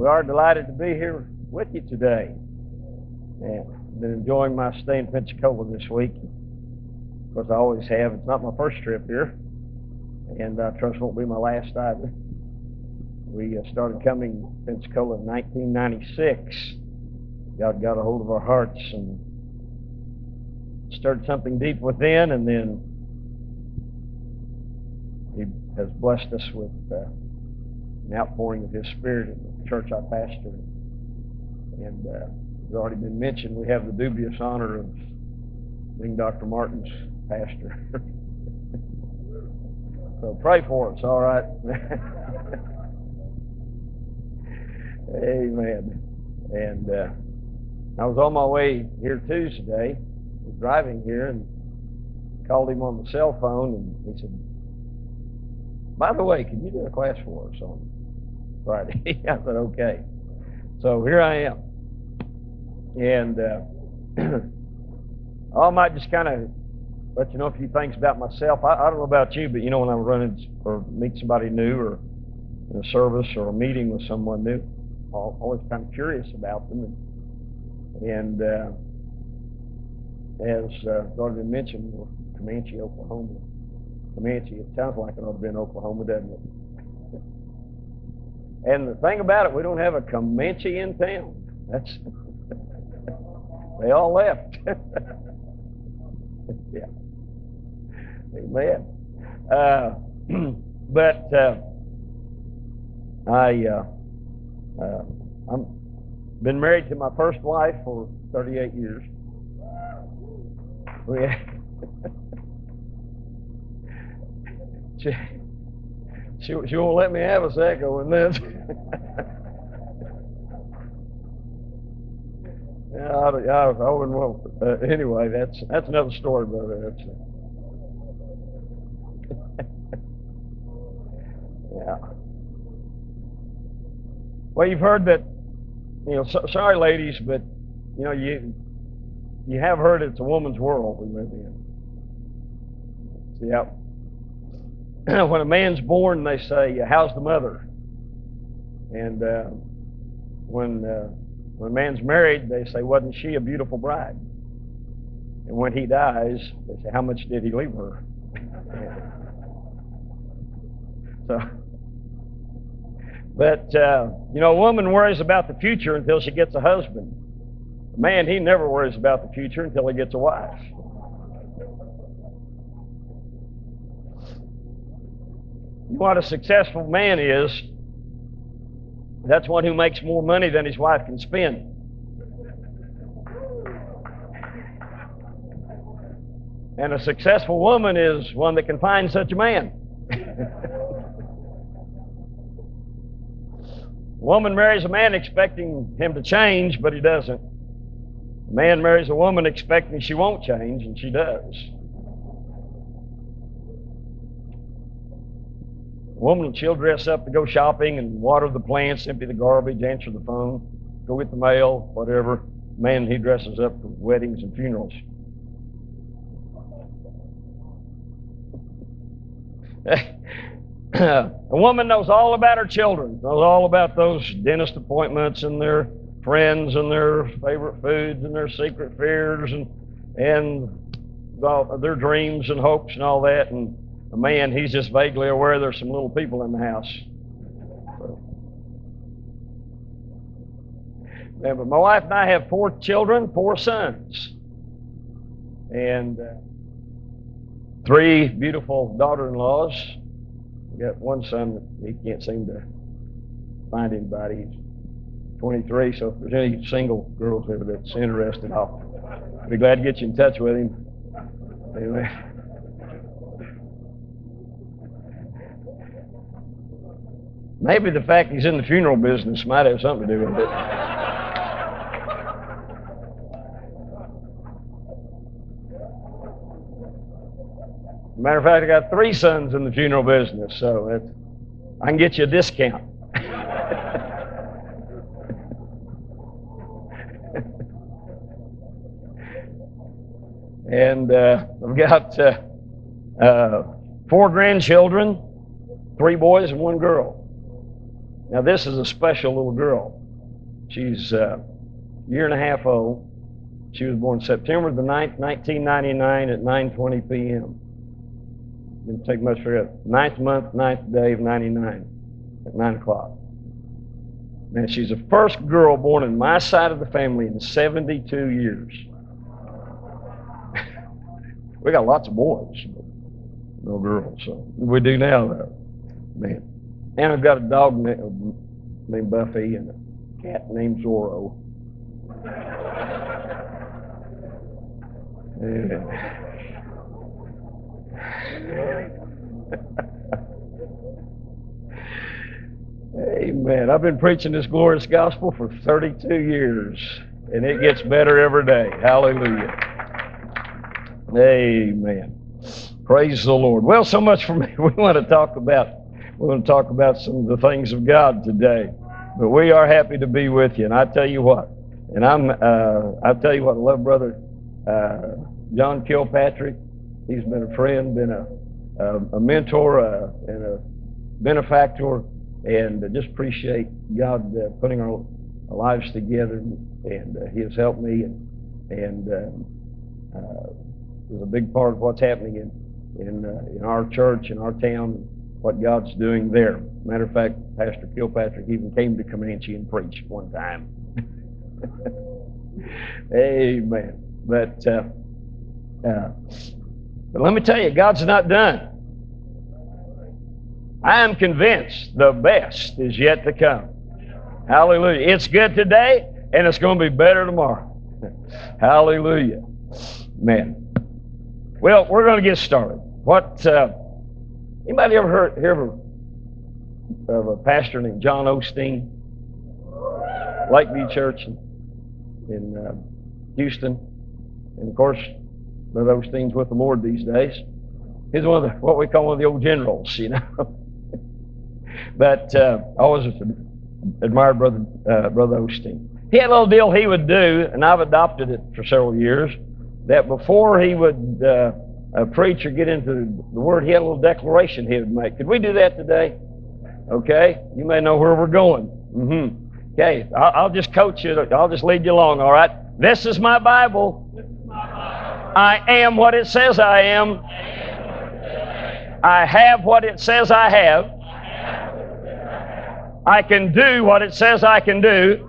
We are delighted to be here with you today. And I've been enjoying my stay in Pensacola this week. Of course, I always have. It's not my first trip here, and I trust it won't be my last either. We started coming to Pensacola in 1996. God got a hold of our hearts and stirred something deep within, and then He has blessed us with an outpouring of His Spirit in the church I pastor. And it's already been mentioned, we have the dubious honor of being Dr. Martin's pastor. So pray for us, all right? Amen. And I was on my way here Tuesday, was driving here, and called him on the cell phone, and he said, "By the way, can you do a class for us on Friday?" I said, "Okay." So here I am. And I might just kind of let you know a few things about myself. I don't know about you, but you know, when I run into or meet somebody new, or in a service or a meeting with someone new, I'm always kind of curious about them. And as already mentioned, we're Comanche, Oklahoma. Comanche, it sounds like it ought to be in Oklahoma, doesn't it? And the thing about it, we don't have a Comanche in town. That's they all left. Yeah. Amen. But I'm been married to my first wife for 38 years. She won't let me have a second in this. I wouldn't want. Anyway, that's another story, brother. Yeah. Well, you've heard that. You know, sorry, ladies, but you know, you have heard it's a woman's world we live in. See how when a man's born, they say, "How's the mother?" And when a man's married, they say, "Wasn't she a beautiful bride?" And when he dies, they say, "How much did he leave her?" So, but you know, a woman worries about the future until she gets a husband. A man, he never worries about the future until he gets a wife. What a successful man is, that's one who makes more money than his wife can spend. And a successful woman is one that can find such a man. A woman marries a man expecting him to change, but he doesn't. A man marries a woman expecting she won't change, and she does. A woman, she'll dress up to go shopping and water the plants, empty the garbage, answer the phone, go get the mail, whatever. Man, he dresses up for weddings and funerals. A woman knows all about her children, knows all about those dentist appointments and their friends and their favorite foods and their secret fears and their dreams and hopes and all that. And a man, he's just vaguely aware there's some little people in the house. So. Yeah, but my wife and I have 4 children, 4 sons, and 3 beautiful daughter-in-laws. We got one son that he can't seem to find anybody. He's 23, so if there's any single girls there that's interested, I'll be glad to get you in touch with him. Anyway. Maybe the fact he's in the funeral business might have something to do with it. Matter of fact, I got 3 sons in the funeral business, so I can get you a discount. And I've got 4 grandchildren, 3 boys and 1 girl. Now, this is a special little girl. She's a year and a half old. She was born September the 9th, 1999 at 9:20 p.m. Didn't take much for it. 9th month, 9th day of 99 at 9 o'clock. Now, she's the first girl born in my side of the family in 72 years. We got lots of boys, but no girls. So we do now, though. Man. And I've got a dog named Buffy and a cat named Zorro. Amen. I've been preaching this glorious gospel for 32 years, and it gets better every day. Hallelujah. Amen. Praise the Lord. Well, so much for me. We want to talk about some of the things of God today. But we are happy to be with you. And I tell you what, I love Brother John Kilpatrick. He's been a friend, been a mentor, and a benefactor, and just appreciate God putting our lives together. And He has helped me, and is a big part of what's happening in our church, in our town, what God's doing there. Matter of fact, Pastor Kilpatrick even came to Comanche and preached one time. Amen. But let me tell you, God's not done. I am convinced the best is yet to come. Hallelujah. It's good today, and it's going to be better tomorrow. Hallelujah. Man. Well, we're going to get started. Anybody ever hear of a pastor named John Osteen? Lakeview Church in Houston. And of course, Brother Osteen's with the Lord these days. He's one of what we call one of the old generals, you know. But I always admired Brother Osteen. He had a little deal he would do, and I've adopted it for several years, that before he would preach or get into the Word, he had a little declaration he would make. Could we do that today? Okay? You may know where we're going. Okay, I'll just coach you. I'll just lead you along, all right? This is my Bible. I am what it says I am. I have what it says I have. I can do what it says I can do.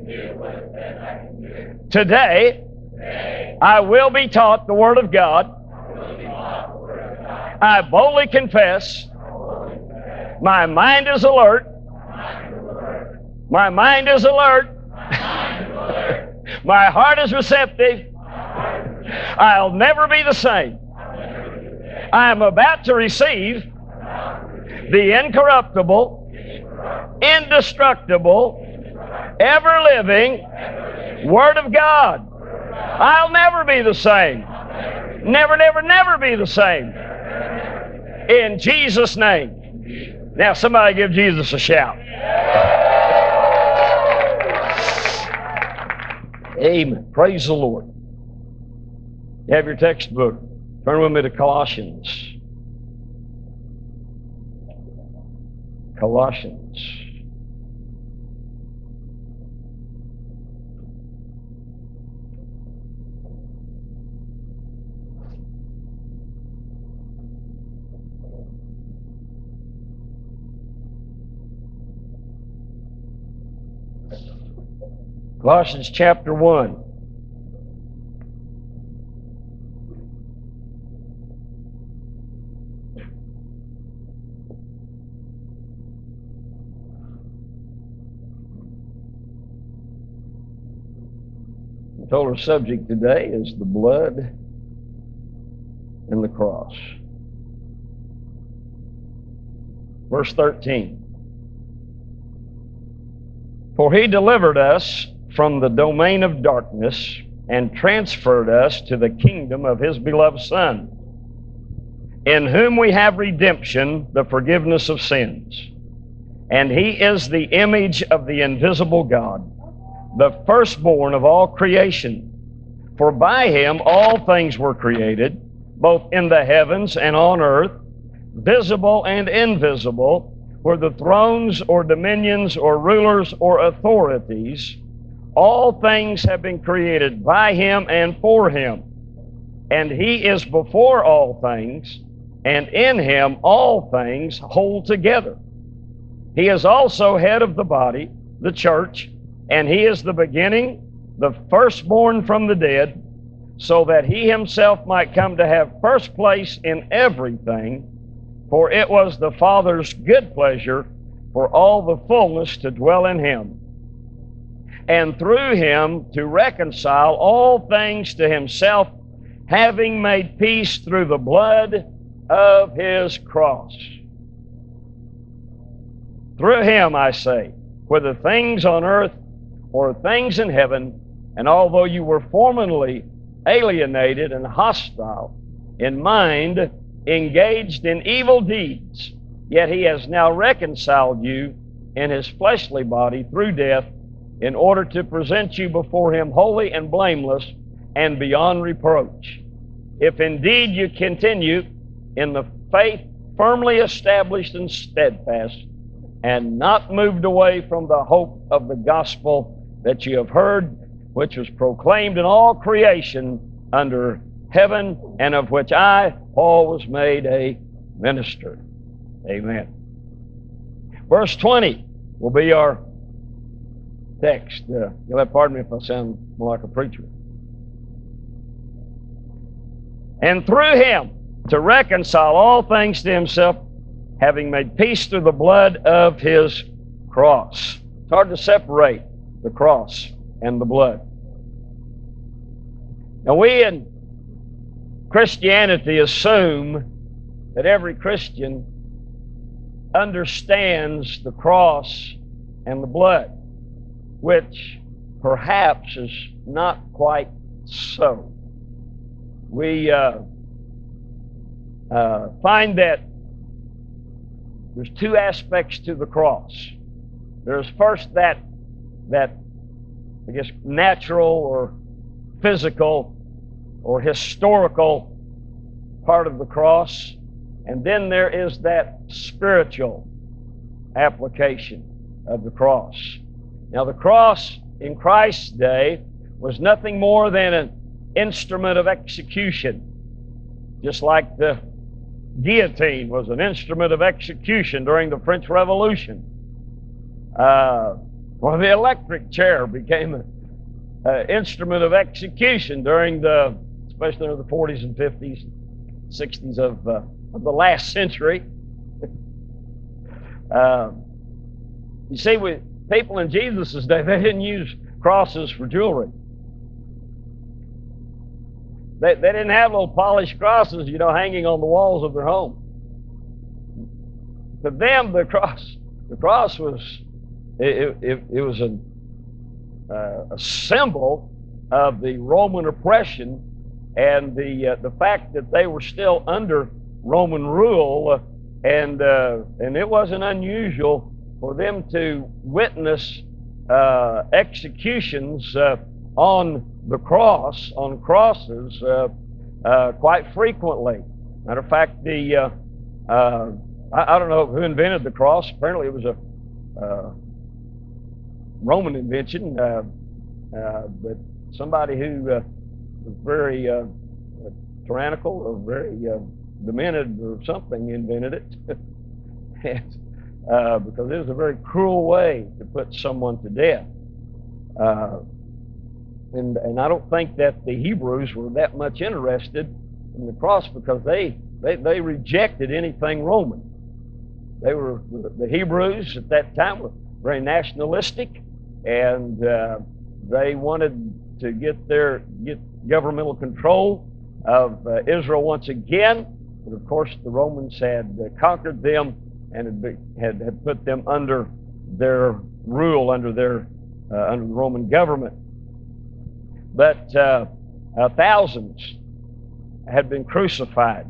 Today, I will be taught the Word of God. I boldly confess. My mind is alert. My mind is alert. My heart is receptive. I'll never be the same. I am about to receive the incorruptible, indestructible, ever-living Word of God. I'll never be the same. Never, never, never be the same. In Jesus' name. Now somebody give Jesus a shout. Amen. Praise the Lord. You have your textbook. Turn with me to Colossians. Colossians. Colossians chapter 1. I told our subject today is the blood and the cross. Verse 13. For He delivered us from the domain of darkness and transferred us to the kingdom of His beloved Son, in whom we have redemption, the forgiveness of sins. And He is the image of the invisible God, the firstborn of all creation. For by Him all things were created, both in the heavens and on earth, visible and invisible, where the thrones or dominions or rulers or authorities, all things have been created by him and for him. And he is before all things, and in him all things hold together. He is also head of the body, the church, and he is the beginning, the firstborn from the dead, so that he himself might come to have first place in everything. For it was the Father's good pleasure for all the fullness to dwell in him, and through him to reconcile all things to himself, having made peace through the blood of his cross. Through him, I say, whether things on earth or things in heaven, and although you were formerly alienated and hostile in mind, engaged in evil deeds, yet he has now reconciled you in his fleshly body through death, in order to present you before him holy and blameless and beyond reproach. If indeed you continue in the faith firmly established and steadfast, and not moved away from the hope of the gospel that you have heard, which was proclaimed in all creation under heaven, and of which I, Paul, was made a minister. Amen. Verse 20 will be our text. You'll have to pardon me if I sound more like a preacher. And through him to reconcile all things to himself, having made peace through the blood of his cross. It's hard to separate the cross and the blood. Now, we in Christianity assume that every Christian understands the cross and the blood, which perhaps is not quite so. We find that there's two aspects to the cross. There's first that I guess natural or physical or historical part of the cross, and then there is that spiritual application of the cross. Now, the cross in Christ's day was nothing more than an instrument of execution, just like the guillotine was an instrument of execution during the French Revolution. Or the electric chair became an instrument of execution during especially in the 40s and 50s, 60s of the last century. You see, people in Jesus' day, they didn't use crosses for jewelry. They didn't have little polished crosses, hanging on the walls of their home. To them, the cross was a symbol of the Roman oppression and the fact that they were still under Roman rule, and it wasn't unusual for them to witness executions on the cross, on crosses, quite frequently. Matter of fact, I don't know who invented the cross. Apparently it was a Roman invention, but somebody who was very tyrannical or very demented or something invented it. Because it was a very cruel way to put someone to death. And I don't think that the Hebrews were that much interested in the cross, because they rejected anything Roman. The Hebrews at that time were very nationalistic, and they wanted to get governmental control of Israel once again. But of course, the Romans had conquered them and had put them under their rule, under the Roman government. But thousands had been crucified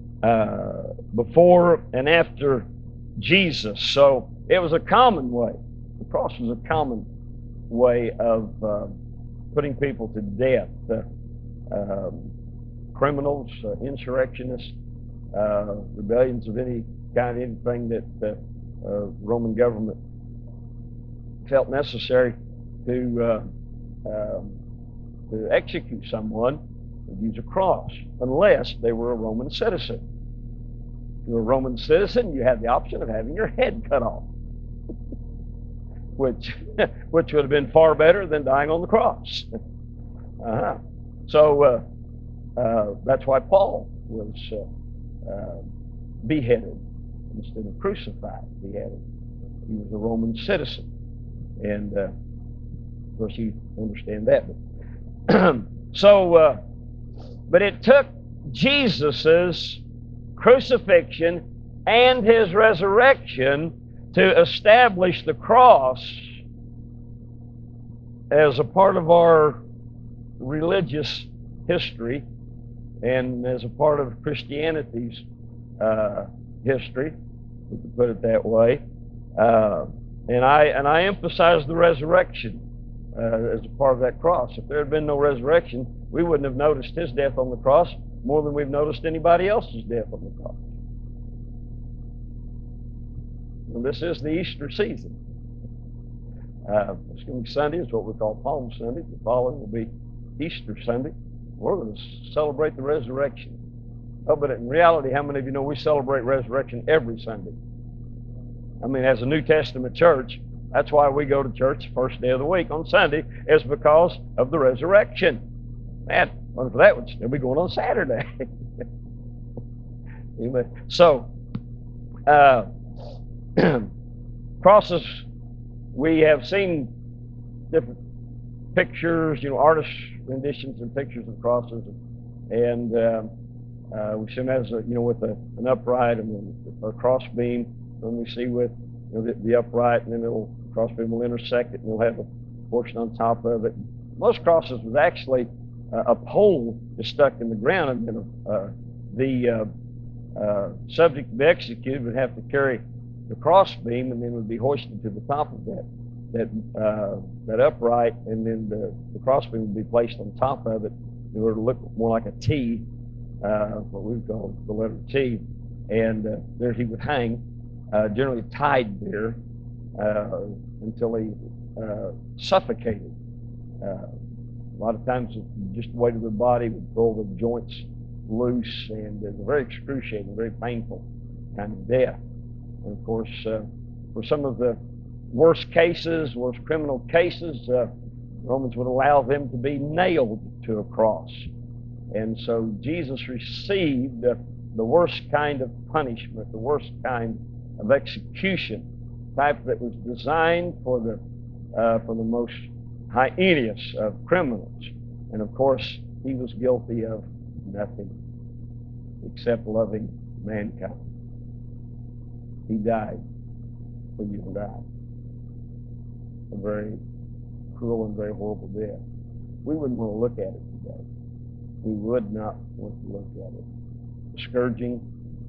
before and after Jesus. So it was a common way. The cross was a common way of putting people to death. Criminals, insurrectionists, rebellions of any kind, anything that Roman government felt necessary to execute someone, would use a cross, unless they were a Roman citizen. If you were a Roman citizen, you had the option of having your head cut off, which would have been far better than dying on the cross. So that's why Paul was beheaded instead of crucified. Beheaded. He was a Roman citizen, and of course you understand that. But it took Jesus's crucifixion and his resurrection to establish the cross as a part of our religious history and as a part of Christianity's history, we could put it that way. And I emphasize the resurrection as a part of that cross. If there had been no resurrection, we wouldn't have noticed his death on the cross more than we've noticed anybody else's death on the cross. And this is the Easter season. It's going to be Sunday. It's what we call Palm Sunday. The following will be Easter Sunday. We're going to celebrate the resurrection. Oh, but in reality, how many of you know we celebrate resurrection every Sunday? I mean, as a New Testament church, that's why we go to church the first day of the week on Sunday, is because of the resurrection. Man, wonder if that would still be going on Saturday. So, crosses, we have seen different pictures, artists' renditions and pictures of crosses, and we've seen as with an upright and a cross beam. And we see with the upright, and then the cross beam will intersect it, and you'll have a portion on top of it. Most crosses was actually a pole is stuck in the ground, and the subject to be executed would have to carry the cross beam, and then would be hoisted to the top of that upright, and then the cross beam would be placed on top of it in order to look more like a T, what we call the letter T, and there he would hang, generally tied there until he suffocated. A lot of times, just the weight of the body would pull the joints loose, and it's a very excruciating, very painful kind of death. And of course, for some of the worst cases, worst criminal cases, Romans would allow them to be nailed to a cross. And so Jesus received the worst kind of punishment, the worst kind of execution, type that was designed for the most heinous of criminals. And of course, he was guilty of nothing except loving mankind. He died for you and I. A very cruel and very horrible death. We wouldn't want to look at it today. We would not want to look at it. The scourging,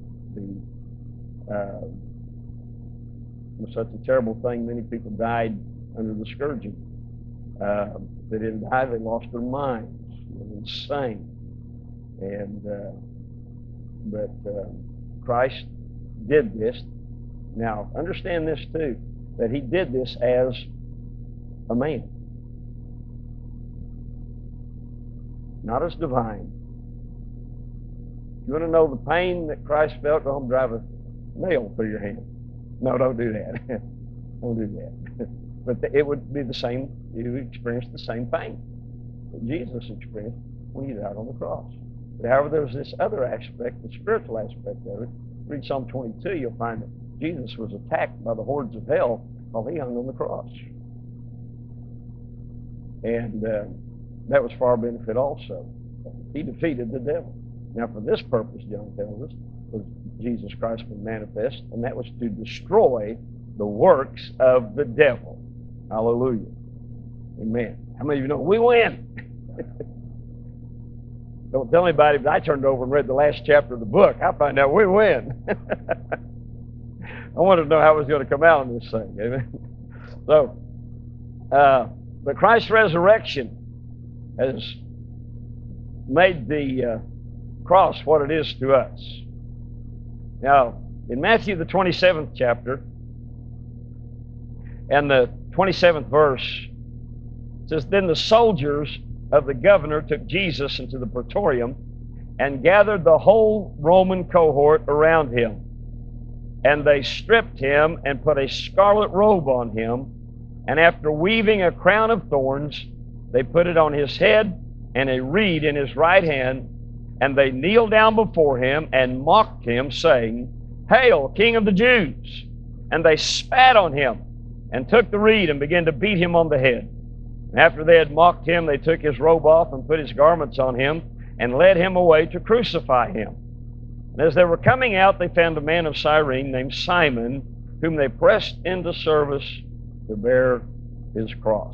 was such a terrible thing. Many people died under the scourging. They didn't die, they lost their minds. They were insane. And but Christ did this. Now, understand this too, that he did this as a man, not as divine. If you want to know the pain that Christ felt, go home and drive a nail through your hand. No, don't do that. Don't do that. But it would be the same, you would experience the same pain that Jesus experienced when he died on the cross. But however, there's this other aspect, the spiritual aspect of it. Read Psalm 22, you'll find that Jesus was attacked by the hordes of hell while he hung on the cross. And that was for our benefit also. He defeated the devil. Now, for this purpose, John tells us, was Jesus Christ was manifest, and that was to destroy the works of the devil. Hallelujah. Amen. How many of you know we win? Don't tell anybody, but I turned over and read the last chapter of the book. I find out we win. I wanted to know how it was going to come out in this thing. Amen. So, but Christ's resurrection has made the cross what it is to us. Now, in Matthew the 27th chapter, And the 27th verse says, Then the soldiers of the governor took Jesus into the praetorium and gathered the whole Roman cohort around him. And they stripped him and put a scarlet robe on him, and after weaving a crown of thorns, they put it on his head and a reed in his right hand, and they kneeled down before him and mocked him, saying, Hail, King of the Jews! And they spat on him and took the reed and began to beat him on the head. And after they had mocked him, they took his robe off and put his garments on him and led him away to crucify him. And as they were coming out, they found a man of Cyrene named Simon, whom they pressed into service to bear his cross.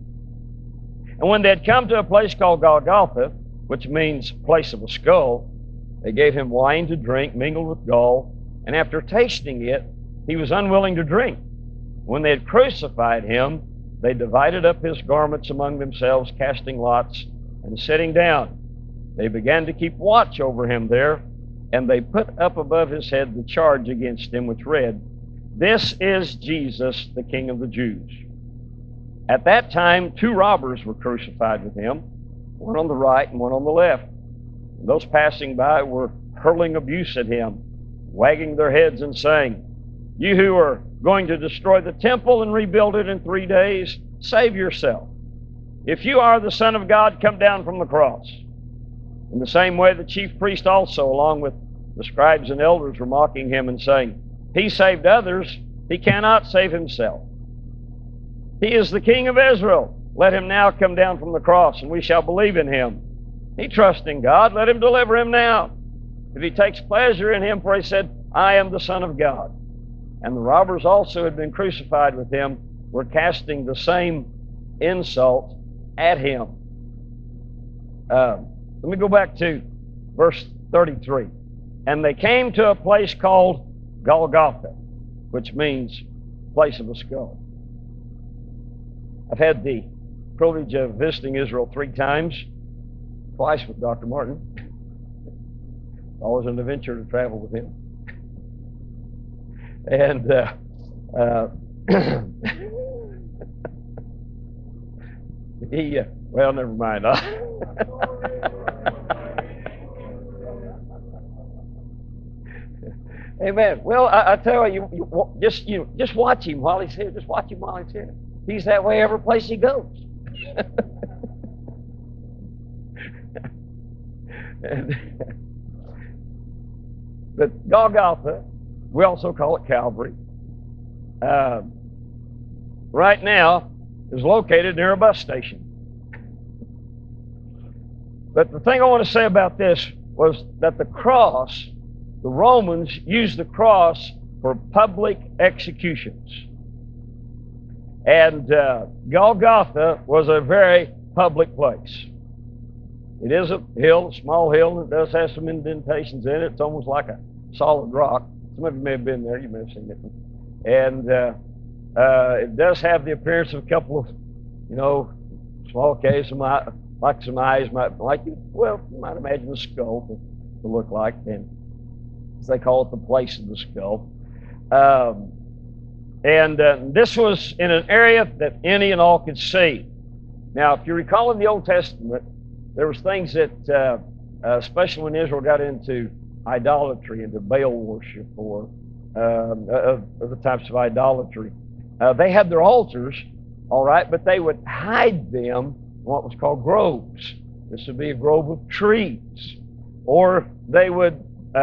And when they had come to a place called Golgotha, which means place of a skull, they gave him wine to drink mingled with gall, and after tasting it, he was unwilling to drink. When they had crucified him, they divided up his garments among themselves, casting lots, and sitting down, they began to keep watch over him there, and they put up above his head the charge against him, which read, This is Jesus, the King of the Jews. At that time, 2 robbers were crucified with him, one on the right and one on the left. And those passing by were hurling abuse at him, wagging their heads and saying, You who are going to destroy the temple and rebuild it in 3 days, save yourself. If you are the Son of God, come down from the cross. In the same way, the chief priest also, along with the scribes and elders, were mocking him and saying, He saved others, he cannot save himself. He is the King of Israel. Let him now come down from the cross, and we shall believe in him. He trusts in God. Let him deliver him now, if he takes pleasure in him, for he said, I am the Son of God. And the robbers also who had been crucified with him were casting the same insult at him. Let me go back to verse 33. And they came to a place called Golgotha, which means place of a skull. I've had the privilege of visiting Israel 3 times, twice with Dr. Martin. Always an adventure to travel with him. And well, never mind. Amen. Well, I tell you, just watch him while he's here. Just watch him while he's here. He's that way every place he goes. But Golgotha, we also call it Calvary, right now is located near a bus station. But the thing I want to say about this was that the cross, the Romans used the cross for public executions. And Golgotha was a very public place. It is a hill, a small hill, and it does have some indentations in it. It's almost like a solid rock. Some of you may have been there. You may have seen it. And it does have the appearance of a couple of, small caves, like some eyes, you might imagine a skull to look like, and as they call it, the place of the skull. And this was in an area that any and all could see. Now, if you recall in the Old Testament, there was things that, especially when Israel got into idolatry, into Baal worship, or other types of idolatry, they had their altars, all right, but they would hide them in what was called groves. This would be a grove of trees, or they would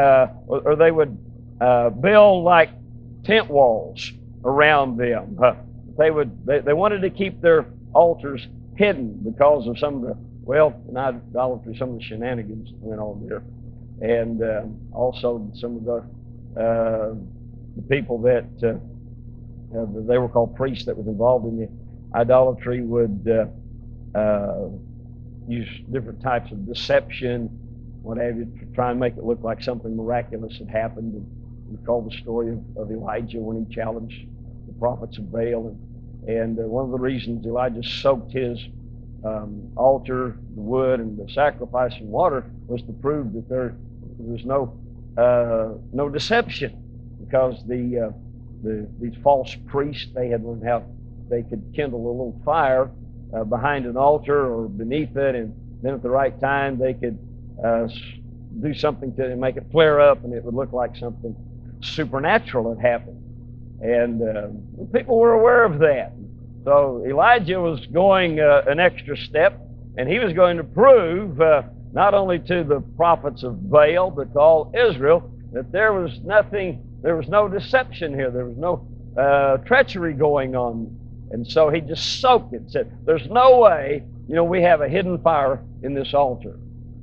build like tent walls around them. They wanted to keep their altars hidden because of some of the, in idolatry, some of the shenanigans that went on there, and also some of the people that they were called priests that was involved in the idolatry would use different types of deception, what have you, to try and make it look like something miraculous had happened. And we call the story of Elijah when he challenged the prophets of Baal. And one of the reasons Elijah soaked his altar, the wood, and the sacrifice in water was to prove that there was no deception, because these false priests, they had learned how they could kindle a little fire behind an altar or beneath it, and then at the right time they could do something to make it flare up, and it would look like something supernatural had happened. And people were aware of that. So Elijah was going an extra step, and he was going to prove not only to the prophets of Baal, but to all Israel, that there was no deception here. There was no treachery going on. And so he just soaked it. Said, there's no way, we have a hidden fire in this altar.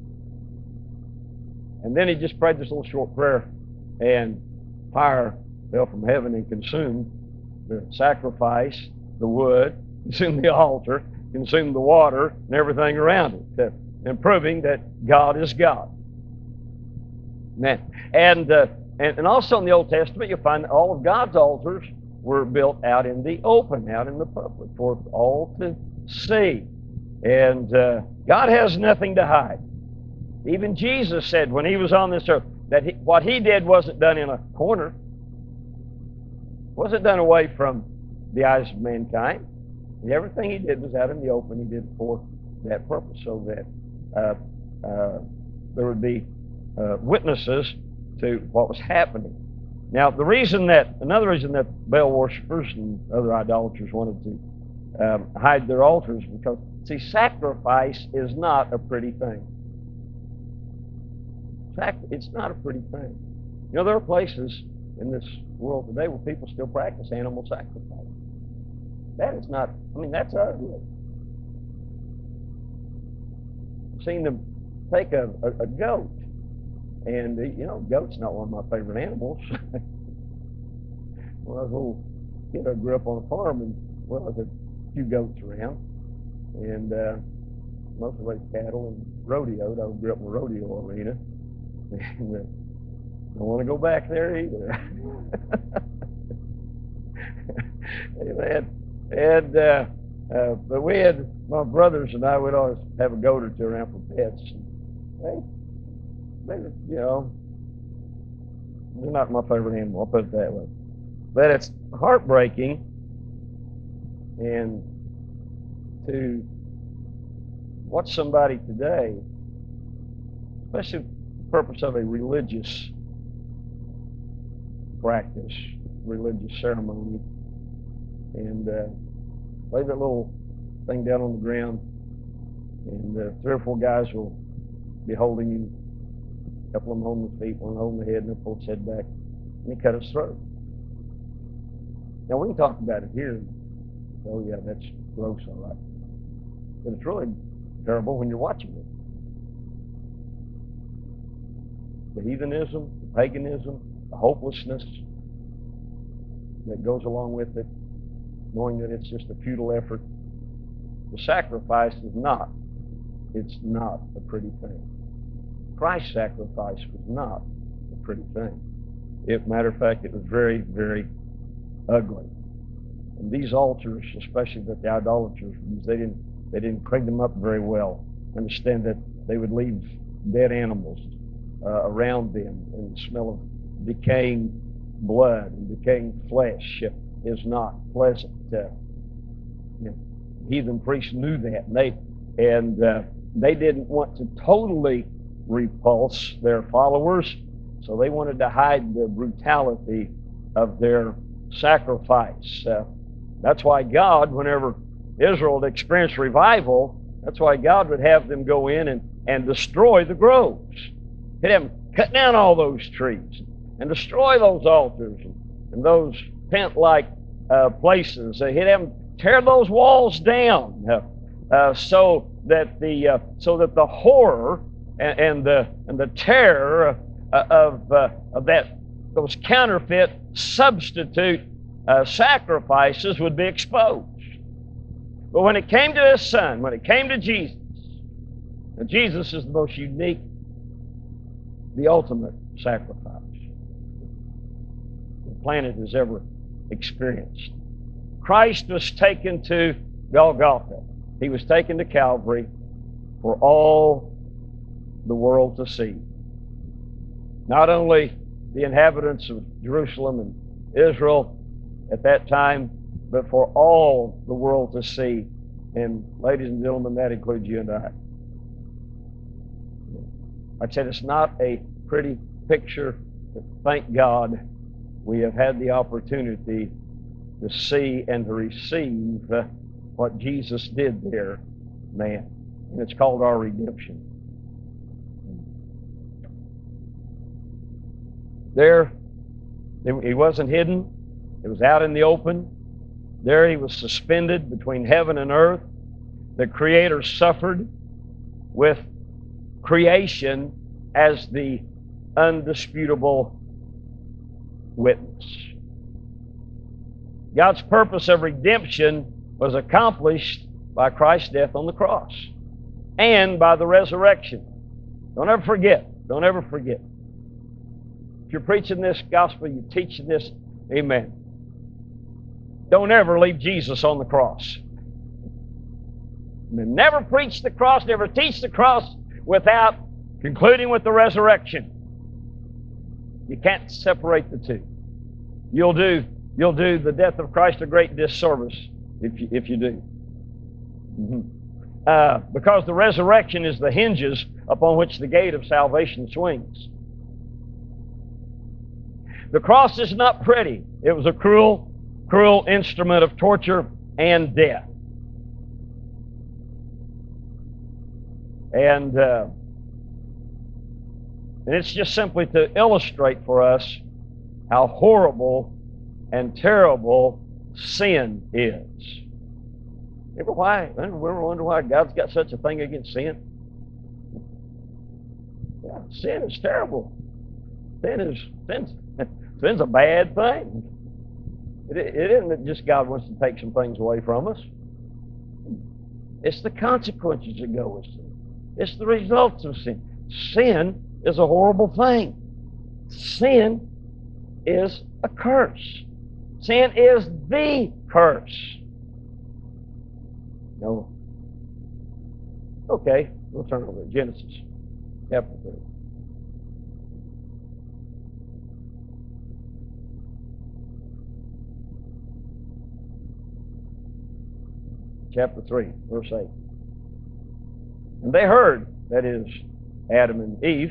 And then he just prayed this little short prayer, and fire fell from heaven and consumed the sacrifice, the wood, consumed the altar, consumed the water, and everything around it, and proving that God is God. And also in the Old Testament, you'll find that all of God's altars were built out in the open, out in the public, for all to see. And God has nothing to hide. Even Jesus said when he was on this earth that what he did wasn't done in a corner, wasn't done away from the eyes of mankind. And everything he did was out in the open. He did it for that purpose, so that there would be witnesses to what was happening. Now, another reason that Baal worshippers and other idolaters wanted to hide their altars, because, see, sacrifice is not a pretty thing. It's not a pretty thing. There are places in this world today where people still practice animal sacrifice. That is not, that's ugly. I've seen them take a goat, and, goat's not one of my favorite animals. When I was a little kid, I grew up on a farm, and, there was a few goats around, and most of it cattle and rodeoed. I grew up in a rodeo arena. And don't want to go back there either. Amen. And but we had, my brothers and I would always have a goat or two around for pets. And they're not my favorite animal. I'll put it that way. But it's heartbreaking, and to watch somebody today, especially purpose of a religious practice, religious ceremony, and lay that little thing down on the ground, and 3 or 4 guys will be holding him, a couple of them holding the feet, one holding the head, and they'll pull his head back, and he cut his throat. Now, we can talk about it here. Oh, yeah, that's gross, all right. But it's really terrible when you're watching it. The heathenism, the paganism, the hopelessness that goes along with it, knowing that it's just a futile effort. The sacrifice is not. It's not a pretty thing. Christ's sacrifice was not a pretty thing. Matter of fact, it was very, very ugly. And these altars, especially that the idolaters used, they didn't clean them up very well. Understand that they would leave dead animals around them, and the smell of decaying blood and decaying flesh is not pleasant. Heathen priests knew that, and they didn't want to totally repulse their followers, so they wanted to hide the brutality of their sacrifice. That's why God, whenever Israel had experienced revival, that's why God would have them go in and destroy the groves. He'd have them cut down all those trees and destroy those altars and those tent-like places. He'd have them tear those walls down so that the horror and the terror of those counterfeit substitute sacrifices would be exposed. But when it came to His Son, when it came to Jesus, and Jesus is the most unique, the ultimate sacrifice the planet has ever experienced. Christ was taken to Golgotha. He was taken to Calvary for all the world to see. Not only the inhabitants of Jerusalem and Israel at that time, but for all the world to see. And ladies and gentlemen, that includes you and I. I said it's not a pretty picture, but thank God we have had the opportunity to see and to receive what Jesus did there, man. And it's called our redemption. There, he wasn't hidden. It was out in the open. There he was suspended between heaven and earth. The Creator suffered with creation as the undisputable witness. God's purpose of redemption was accomplished by Christ's death on the cross and by the resurrection. Don't ever forget. Don't ever forget. If you're preaching this gospel, you're teaching this, amen. Don't ever leave Jesus on the cross. Never preach the cross, never teach the cross without concluding with the resurrection. You can't separate the two. You'll do the death of Christ a great disservice if you do. Because the resurrection is the hinges upon which the gate of salvation swings. The cross is not pretty. It was a cruel, cruel instrument of torture and death. And it's just simply to illustrate for us how horrible and terrible sin is. Ever wonder why God's got such a thing against sin? Yeah, sin is terrible. Sin's a bad thing. It isn't that just God wants to take some things away from us. It's the consequences that go with sin. It's the results of sin. Sin is a horrible thing. Sin is a curse. Sin is the curse. No. Okay, we'll turn over to Genesis chapter 3. Chapter 3, verse 8. And they heard, that is, Adam and Eve,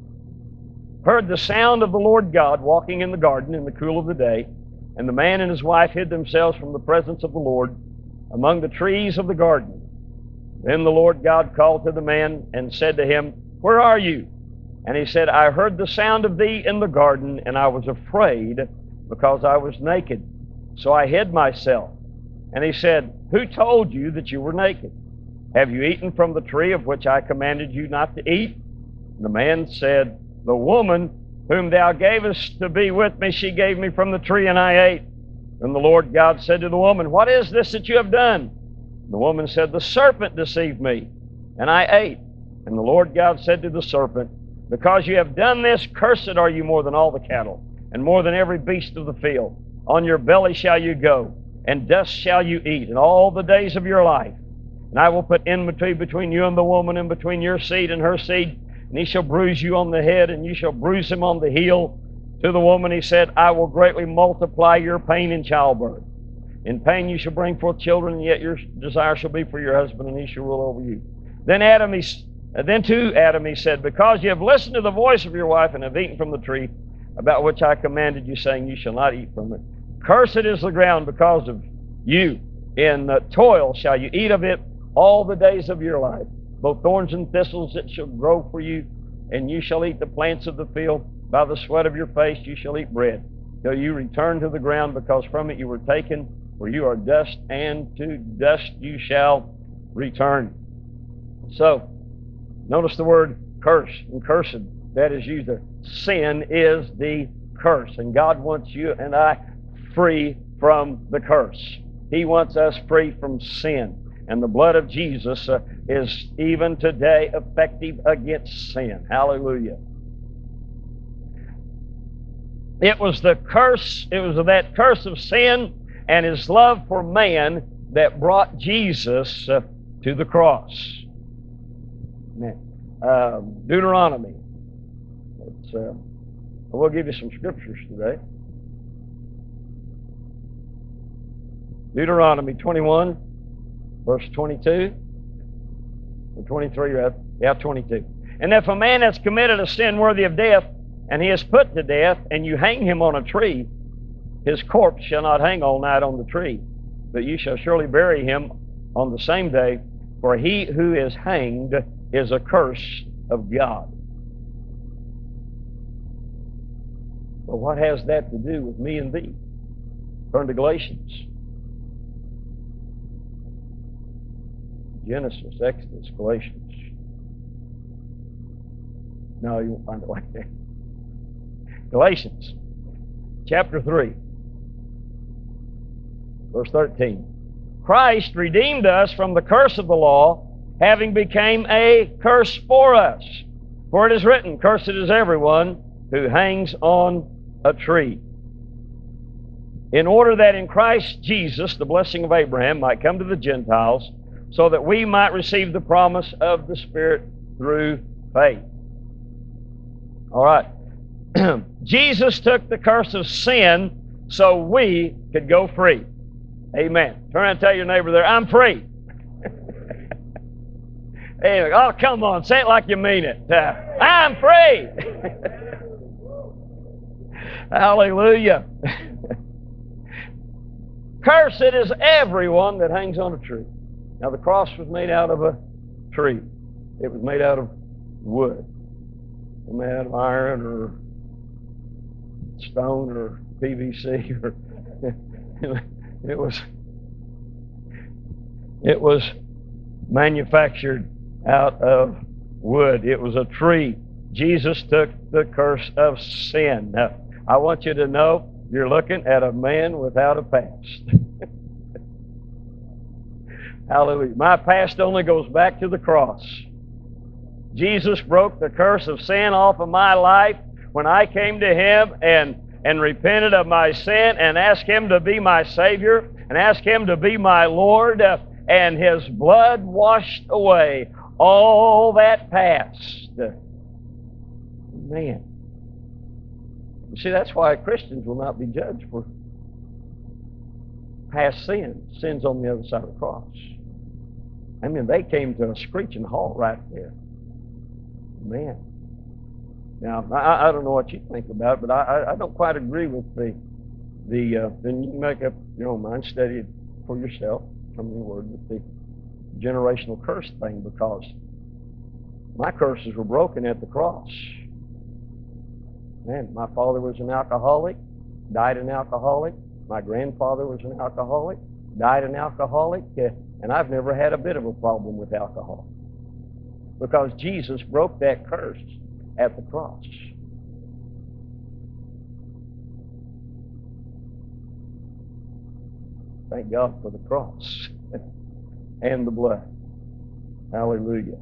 heard the sound of the Lord God walking in the garden in the cool of the day, and the man and his wife hid themselves from the presence of the Lord among the trees of the garden. Then the Lord God called to the man and said to him, Where are you? And he said, I heard the sound of thee in the garden, and I was afraid because I was naked. So I hid myself. And he said, Who told you that you were naked? Have you eaten from the tree of which I commanded you not to eat? And the man said, The woman whom thou gavest to be with me, she gave me from the tree, and I ate. Then the Lord God said to the woman, What is this that you have done? And the woman said, The serpent deceived me, and I ate. And the Lord God said to the serpent, Because you have done this, cursed are you more than all the cattle, and more than every beast of the field. On your belly shall you go, and dust shall you eat, in all the days of your life. And I will put enmity between you and the woman, and between your seed and her seed, and he shall bruise you on the head, and you shall bruise him on the heel. To the woman he said, I will greatly multiply your pain in childbirth. In pain you shall bring forth children, and yet your desire shall be for your husband, and he shall rule over you. Then to Adam he said, Because you have listened to the voice of your wife, and have eaten from the tree about which I commanded you, saying, You shall not eat from it. Cursed is the ground because of you. In toil shall you eat of it all the days of your life. Both thorns and thistles it shall grow for you, and you shall eat the plants of the field. By the sweat of your face you shall eat bread, till you return to the ground, because from it you were taken, for you are dust, and to dust you shall return. So, notice the word curse and cursed that is used there. Sin is the curse, and God wants you and I free from the curse. He wants us free from sin. And the blood of Jesus is even today effective against sin. Hallelujah. It was the curse, it was that curse of sin and his love for man that brought Jesus to the cross. Deuteronomy. We'll give you some scriptures today. Deuteronomy 21, verse 22, or 23, rather. Yeah, 22. And if a man has committed a sin worthy of death, and he is put to death, and you hang him on a tree, his corpse shall not hang all night on the tree, but you shall surely bury him on the same day, for he who is hanged is a curse of God. Well, what has that to do with me and thee? Turn to Galatians. Genesis, Exodus, Galatians. No, you won't find it like that. Galatians, chapter 3, verse 13. Christ redeemed us from the curse of the law, having become a curse for us. For it is written, cursed is everyone who hangs on a tree. In order that in Christ Jesus the blessing of Abraham might come to the Gentiles, so that we might receive the promise of the Spirit through faith. All right. Jesus took the curse of sin so we could go free. Amen. Turn around and tell your neighbor there, I'm free. Hey, oh, come on. Say it like you mean it. I'm free. Hallelujah. Cursed is everyone that hangs on a tree. Now, the cross was made out of a tree. It was made out of wood. It was made out of iron or stone or PVC or it was manufactured out of wood. It was a tree. Jesus took the curse of sin. Now, I want you to know you're looking at a man without a past. Hallelujah. My past only goes back to the cross. Jesus broke the curse of sin off of my life when I came to Him and repented of my sin and asked Him to be my Savior and asked Him to be my Lord, and His blood washed away all that past. Man. You see, that's why Christians will not be judged for past sins on the other side of the cross. I mean, they came to a screeching halt right there. Man. Now, I don't know what you think about it, but I don't quite agree with then you can make up your own mind, study it for yourself from the Word, with the generational curse thing, because my curses were broken at the cross. Man, my father was an alcoholic, died an alcoholic. My grandfather was an alcoholic, died an alcoholic, and I've never had a bit of a problem with alcohol, because Jesus broke that curse at the cross. Thank God for the cross and the blood. Hallelujah.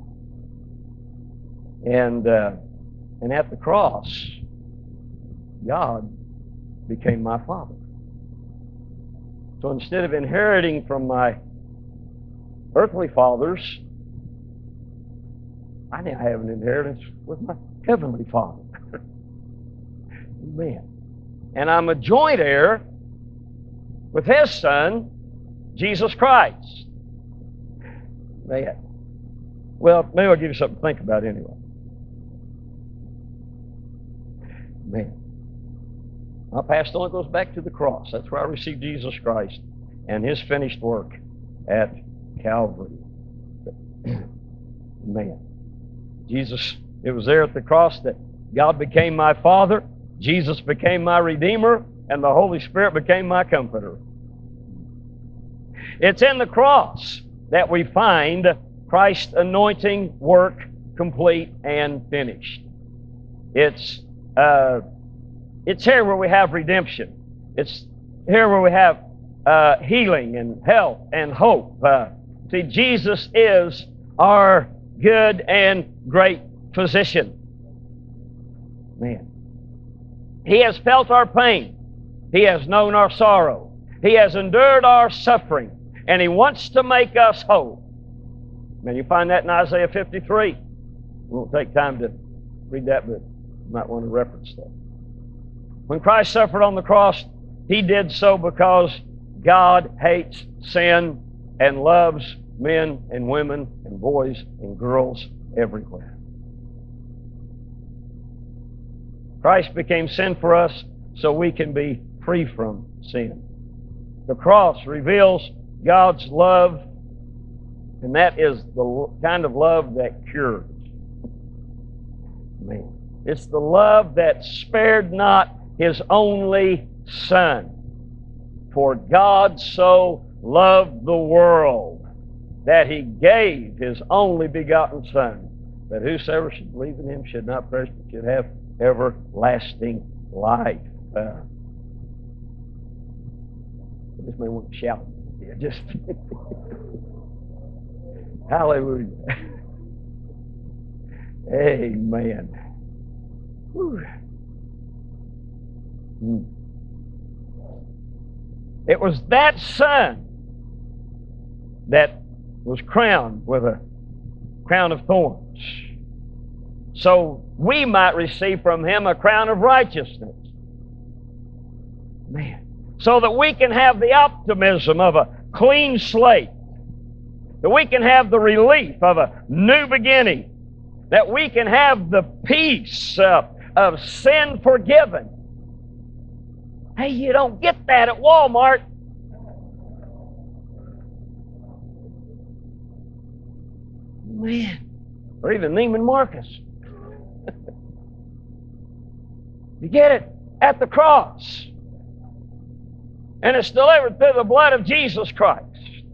And at the cross, God became my Father. So instead of inheriting from my earthly fathers, I now have an inheritance with my Heavenly Father. Amen. And I'm a joint heir with His Son, Jesus Christ. Man. Well, maybe I'll give you something to think about anyway. Man. My past only goes back to the cross. That's where I received Jesus Christ and His finished work at Calvary. Man. Jesus, it was there at the cross that God became my Father, Jesus became my Redeemer, and the Holy Spirit became my Comforter. It's in the cross that we find Christ's anointing work complete and finished. It's here where we have redemption. It's here where we have healing and health and hope. See, Jesus is our good and great physician. Man. He has felt our pain. He has known our sorrow. He has endured our suffering. And He wants to make us whole. Man, you find that in Isaiah 53. We won't take time to read that, but you might want to reference that. When Christ suffered on the cross, He did so because God hates sin and loves men and women and boys and girls everywhere. Christ became sin for us so we can be free from sin. The cross reveals God's love, and that is the kind of love that cures. Man, it's the love that spared not His only Son. For God so loved the world that He gave His only begotten Son, that whosoever should believe in Him should not perish but should have everlasting life. I just may want to shout. Yeah, just hallelujah. Amen. Whew. It was that Son that was crowned with a crown of thorns, so we might receive from Him a crown of righteousness. Man. So that we can have the optimism of a clean slate, that we can have the relief of a new beginning, that we can have the peace of sin forgiven. Hey, you don't get that at Walmart. Man, or even Neiman Marcus. You get it at the cross. And it's delivered through the blood of Jesus Christ.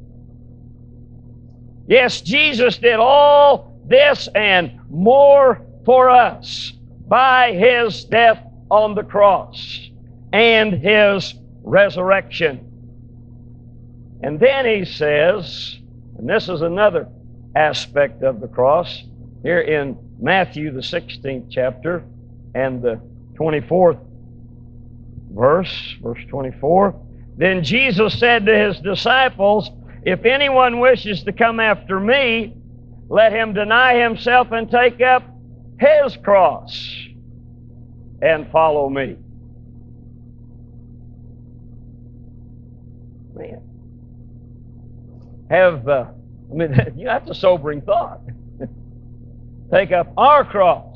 Yes, Jesus did all this and more for us by His death on the cross and His resurrection. And then He says, and this is another aspect of the cross, here in Matthew the 16th chapter and the 24th verse 24, then Jesus said to His disciples, if anyone wishes to come after me, let him deny himself and take up his cross and follow me. Man. That's a sobering thought. Take up our cross.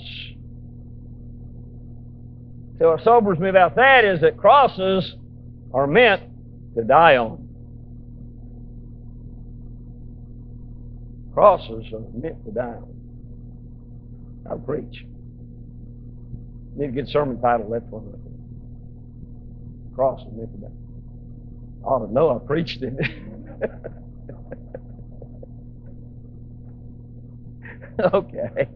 So what sobers me about that is that crosses are meant to die on. Crosses are meant to die on. I'll preach. Need a good sermon title, that's one of them. Cross is meant to die. I ought to know I preached it. Okay.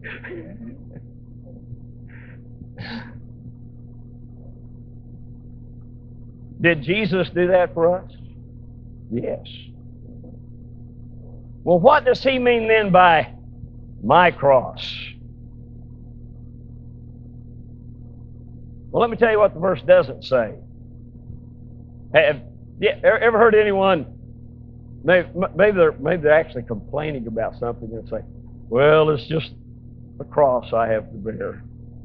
Did Jesus do that for us? Yes. Well, what does He mean then by my cross? Well, let me tell you what the verse doesn't say. Have you ever heard anyone, maybe they're actually complaining about something and say, well, it's just a cross I have to bear.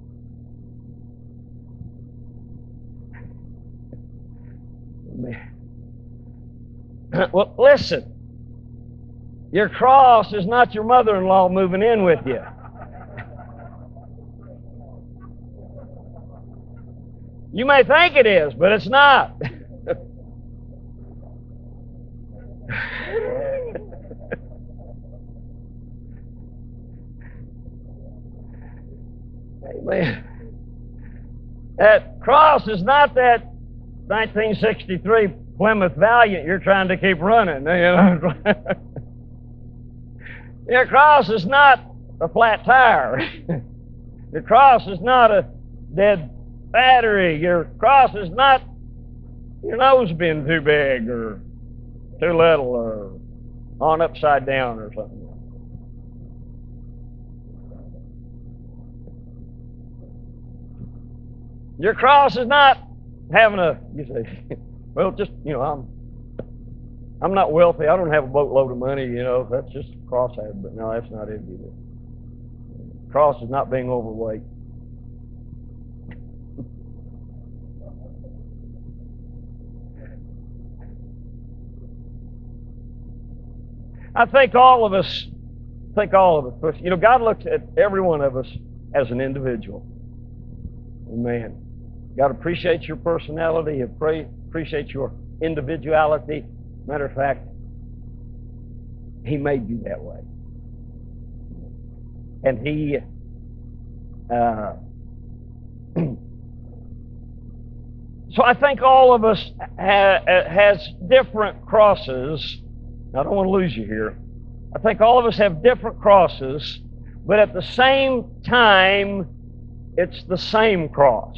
Well, listen. Your cross is not your mother-in-law moving in with you. You may think it is, but it's not. Amen. That cross is not that 1963 Plymouth Valiant you're trying to keep running. Your cross is not a flat tire. Your cross is not a dead battery. Your cross is not your nose being too big or too little or on upside down or something. Your cross is not having you say, well, just, I'm not wealthy. I don't have a boatload of money, that's just a cross I have. But no, that's not it either. Cross is not being overweight. I think all of us, you know, God looks at every one of us as an individual. Amen. God appreciates your personality, appreciates your individuality. Matter of fact, He made you that way. And He so I think all of us has different crosses. I don't want to lose you here. I think all of us have different crosses, but at the same time, it's the same cross.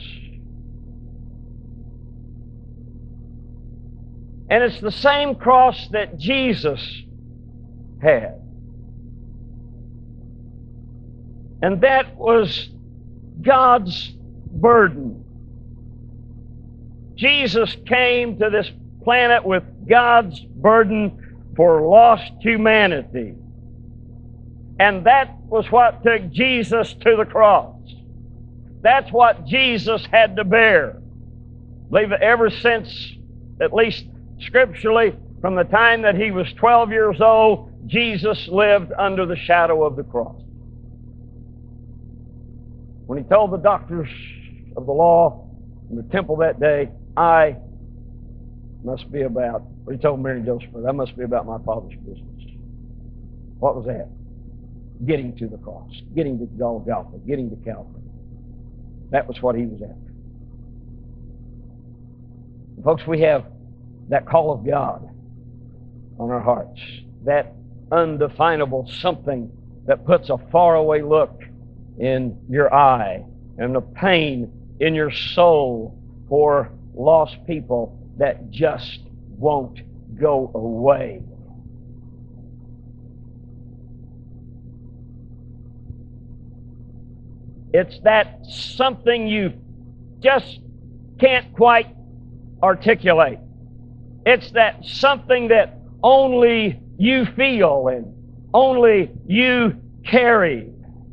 And it's the same cross that Jesus had. And that was God's burden. Jesus came to this planet with God's burden for lost humanity. And that was what took Jesus to the cross. That's what Jesus had to bear. I believe that ever since, at least scripturally, from the time that He was 12 years old, Jesus lived under the shadow of the cross. When He told the doctors of the law in the temple that day, I must be about, or He told Mary and Joseph, I must be about my Father's business. What was that? Getting to the cross, getting to Golgotha, getting to Calvary. That was what He was after. And folks, we have that call of God on our hearts, that undefinable something that puts a faraway look in your eye and the pain in your soul for lost people that just won't go away. It's that something you just can't quite articulate. It's that something that only you feel and only you carry.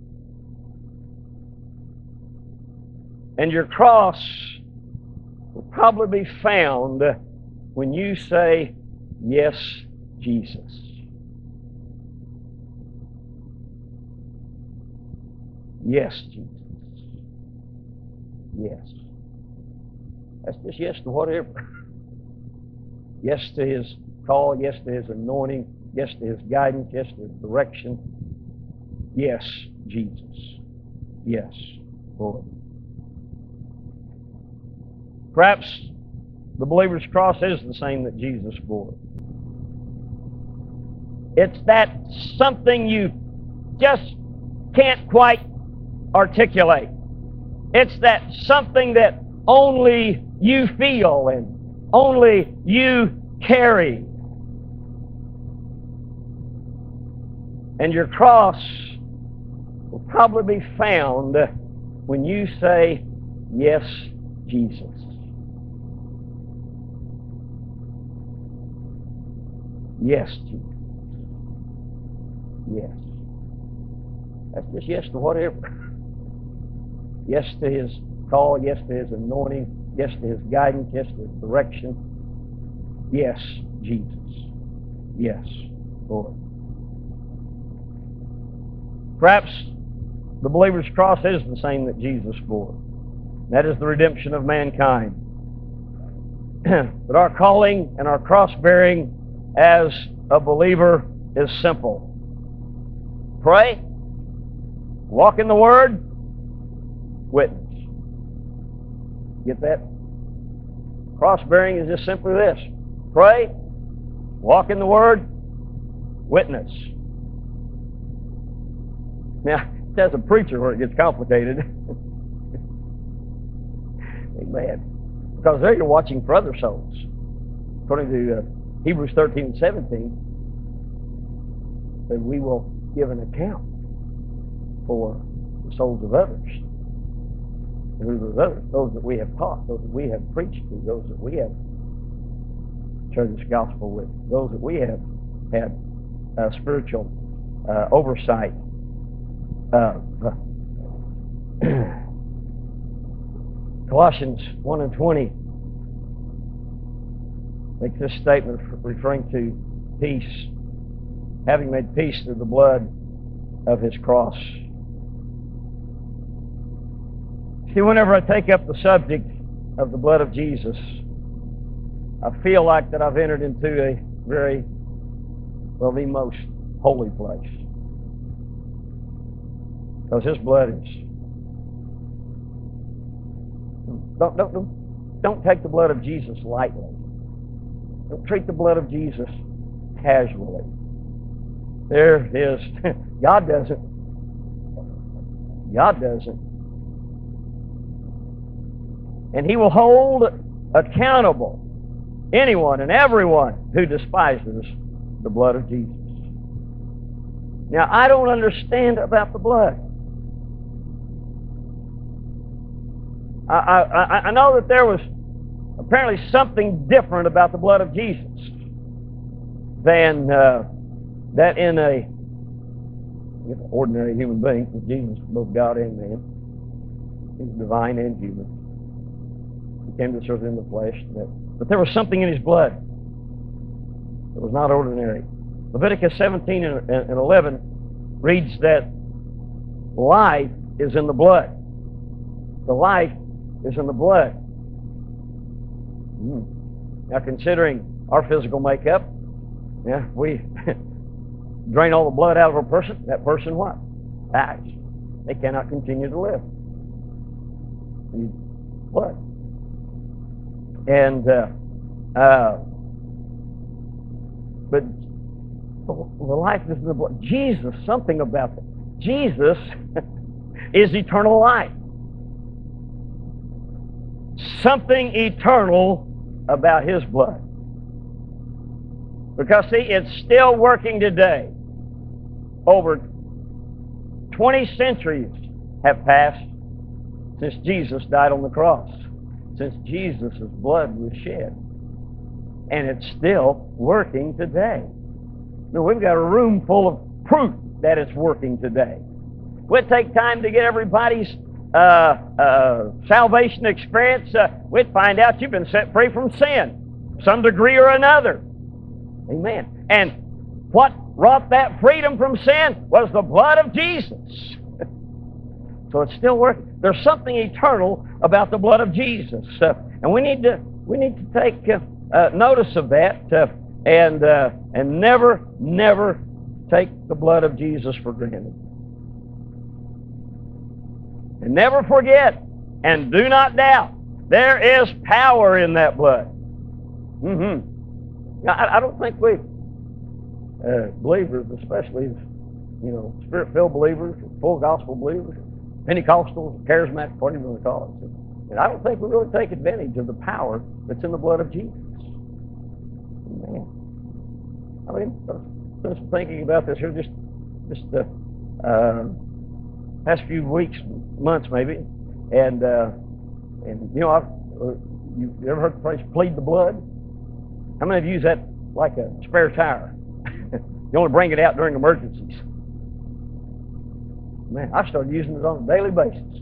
And your cross will probably be found when you say, yes, Jesus. Yes, Jesus. Yes. That's just yes to whatever. Yes to His call, yes to His anointing, yes to His guidance, yes to His direction. Yes, Jesus. Yes, Lord. Perhaps the believer's cross is the same that Jesus bore. It's that something you just can't quite articulate. It's that something that only you feel and only you carry. And your cross will probably be found when you say, yes, Jesus. Yes, Jesus. Yes. That's just yes to whatever. Yes to His call, yes to His anointing, yes to His guidance, yes to His direction. Yes, Jesus. Yes, Lord. Perhaps the believer's cross is the same that Jesus bore. That is the redemption of mankind. But our calling and our cross-bearing as a believer is simple. Pray, walk in the Word, witness. Get that? Cross-bearing is just simply this. Pray, walk in the Word, witness. Now, as a preacher where it gets complicated. Amen. Because there you're watching for other souls. According to Hebrews 13 and 17, that we will give an account for the souls of others. And who those others? Those that we have taught, those that we have preached to, those that we have shared this gospel with, those that we have had spiritual oversight of. Colossians 1 and 20 makes this statement referring to peace. having made peace through the blood of His cross. See, whenever I take up the subject of the blood of Jesus, I feel like that I've entered into a very, well, the most holy place. Because His blood is... Don't take the blood of Jesus lightly. Don't treat the blood of Jesus casually. There is... God doesn't. God doesn't. And He will hold accountable anyone and everyone who despises the blood of Jesus. Now, I don't understand about the blood. I know that there was apparently something different about the blood of Jesus than that in a ordinary human being, because Jesus was both God and man. He was divine and human. He came to this earth in the flesh. But there was something in His blood that was not ordinary. Leviticus 17 and 11 reads that life is in the blood. The life is in the blood. Now, considering our physical makeup, we drain all the blood out of a person, that person what? Dies. They cannot continue to live. They need blood. And but the life is in the blood. Jesus, something about that. Jesus is eternal life. Something eternal about His blood. Because, see, it's still working today. Over 20 centuries have passed since Jesus died on the cross, since Jesus' blood was shed. And it's still working today. Now, we've got a room full of proof that it's working today. We'll take time to get everybody's salvation experience. We'd find out you've been set free from sin, some degree or another. Amen. And what wrought that freedom from sin was the blood of Jesus. So it's still working. There's something eternal about the blood of Jesus, and we need to take notice of that, and never take the blood of Jesus for granted. And never forget, and do not doubt, there is power in that blood. I don't think we believers, especially Spirit-filled believers, full gospel believers, Pentecostals, charismatic, whatever you want to call it. And I don't think we really take advantage of the power that's in the blood of Jesus. Man, I mean, I've been thinking about this here just past few weeks, months maybe, and you ever heard the phrase "plead the blood"? How many of you use that like a spare tire? You only bring it out during emergencies. Man, I've started using it on a daily basis.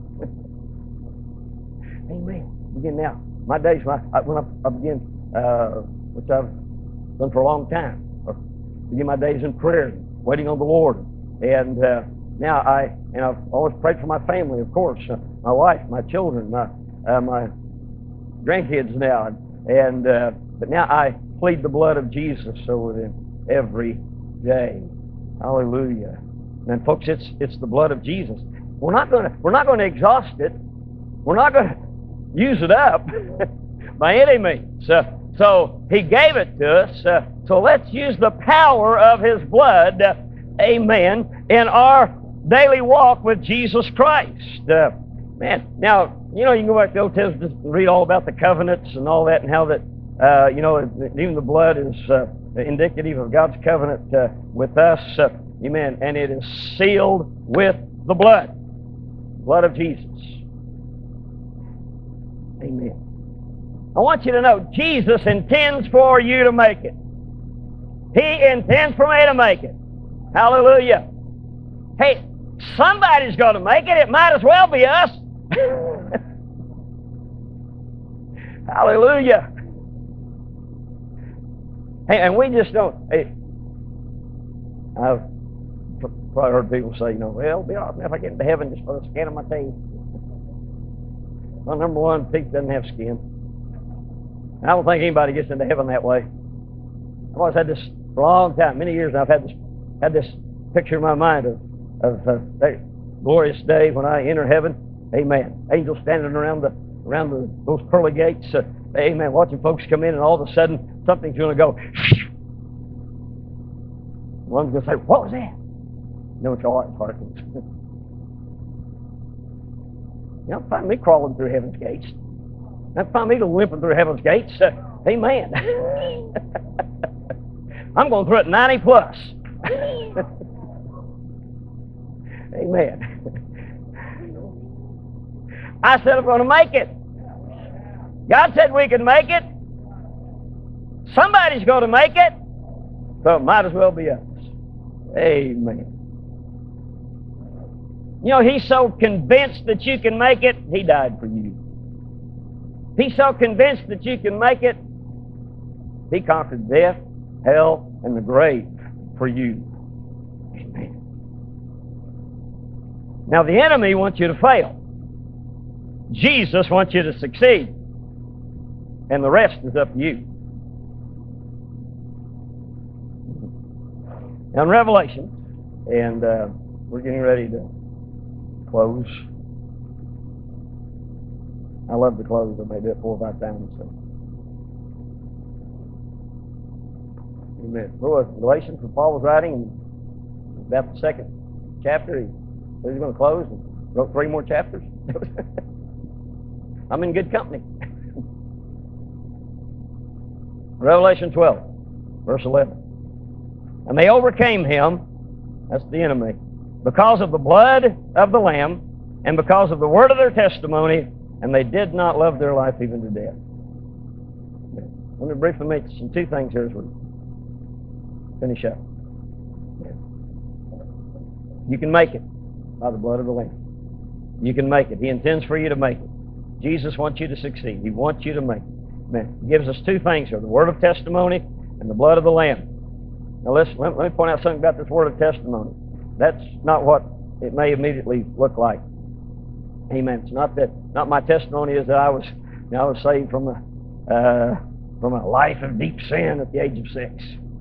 Amen. Begin now. My days when I begin, which I've done for a long time, begin my days in prayer, waiting on the Lord, and now I've always prayed for my family, of course, my wife, my children, my grandkids now, and but now I plead the blood of Jesus over them every day. Hallelujah. And folks, it's the blood of Jesus. We're not going to exhaust it. We're not going to use it up by any means. So He gave it to us. So let's use the power of His blood, amen, in our daily walk with Jesus Christ. Man, now, you can go back to the Old Testament and read all about the covenants and all that, and how that, even the blood is indicative of God's covenant with us. Amen. And it is sealed with the blood of Jesus. Amen. I want you to know, Jesus intends for you to make it. He intends for me to make it. Hallelujah. Hey, somebody's going to make it. It might as well be us. Hallelujah. Hey, and we just don't... Hey, I've probably heard people say, you know, well, it'll be all right if I get into heaven just for the skin of my teeth. Well, number one, teeth doesn't have skin. I don't think anybody gets into heaven that way. I've always had this for a long time, many years now. I've had this picture in my mind of that glorious day when I enter heaven. Amen. Angels standing around those pearly gates. Amen. Watching folks come in, and all of a sudden something's going to go. One's going to say, "What was that?" You know, it's all right, Parkins. You don't find me crawling through heaven's gates. You don't find me limping through heaven's gates. Amen. I'm going through it 90 plus. Amen. I said I'm going to make it. God said we can make it. Somebody's going to make it. So it might as well be us. Amen. You know, He's so convinced that you can make it, He died for you. He's so convinced that you can make it, He conquered death, hell, and the grave for you. Amen. Now, the enemy wants you to fail. Jesus wants you to succeed. And the rest is up to you. Now, in Revelation, and we're getting ready to close. I love to close. I may do it 4 or 5 times. So. Amen. Galatians, when Paul was writing, about the 2nd chapter, he said he's going to close and wrote 3 more chapters. I'm in good company. Revelation 12, verse 11. And they overcame him, that's the enemy, because of the blood of the Lamb and because of the word of their testimony, and they did not love their life even to death. Let me briefly mention 2 things here as we finish up. You can make it by the blood of the Lamb. You can make it. He intends for you to make it. Jesus wants you to succeed. He wants you to make it. Amen. He gives us 2 things here, the word of testimony and the blood of the Lamb. Now listen, let me point out something about this word of testimony. That's not what it may immediately look like. Amen. It's not my testimony is that I was saved from a life of deep sin at the age of 6.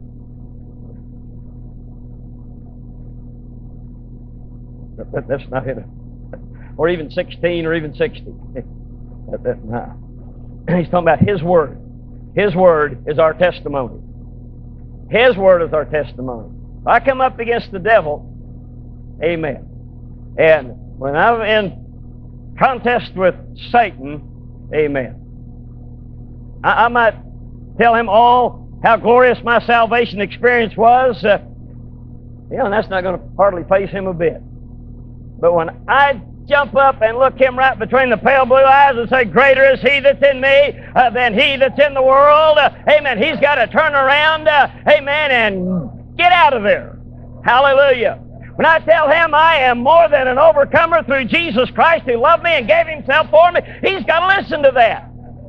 That's not it. Or even 16 or even 60. No. He's talking about His Word. His Word is our testimony. His Word is our testimony. If I come up against the devil, amen, and when I'm in contest with Satan, amen, I might tell him all how glorious my salvation experience was, and that's not going to hardly faze him a bit. But when I jump up and look him right between the pale blue eyes and say, greater is He that's in me than he that's in the world, amen, he's got to turn around, amen, and get out of there. Hallelujah. When I tell him I am more than an overcomer through Jesus Christ who loved me and gave Himself for me, he's got to listen to that.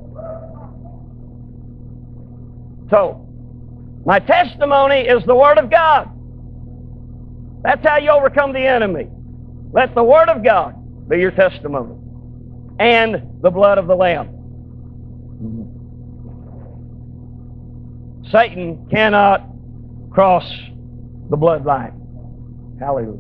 So, my testimony is the Word of God. That's how you overcome the enemy. Let the Word of God be your testimony. And the blood of the Lamb. Satan cannot cross the bloodline. Hallelujah.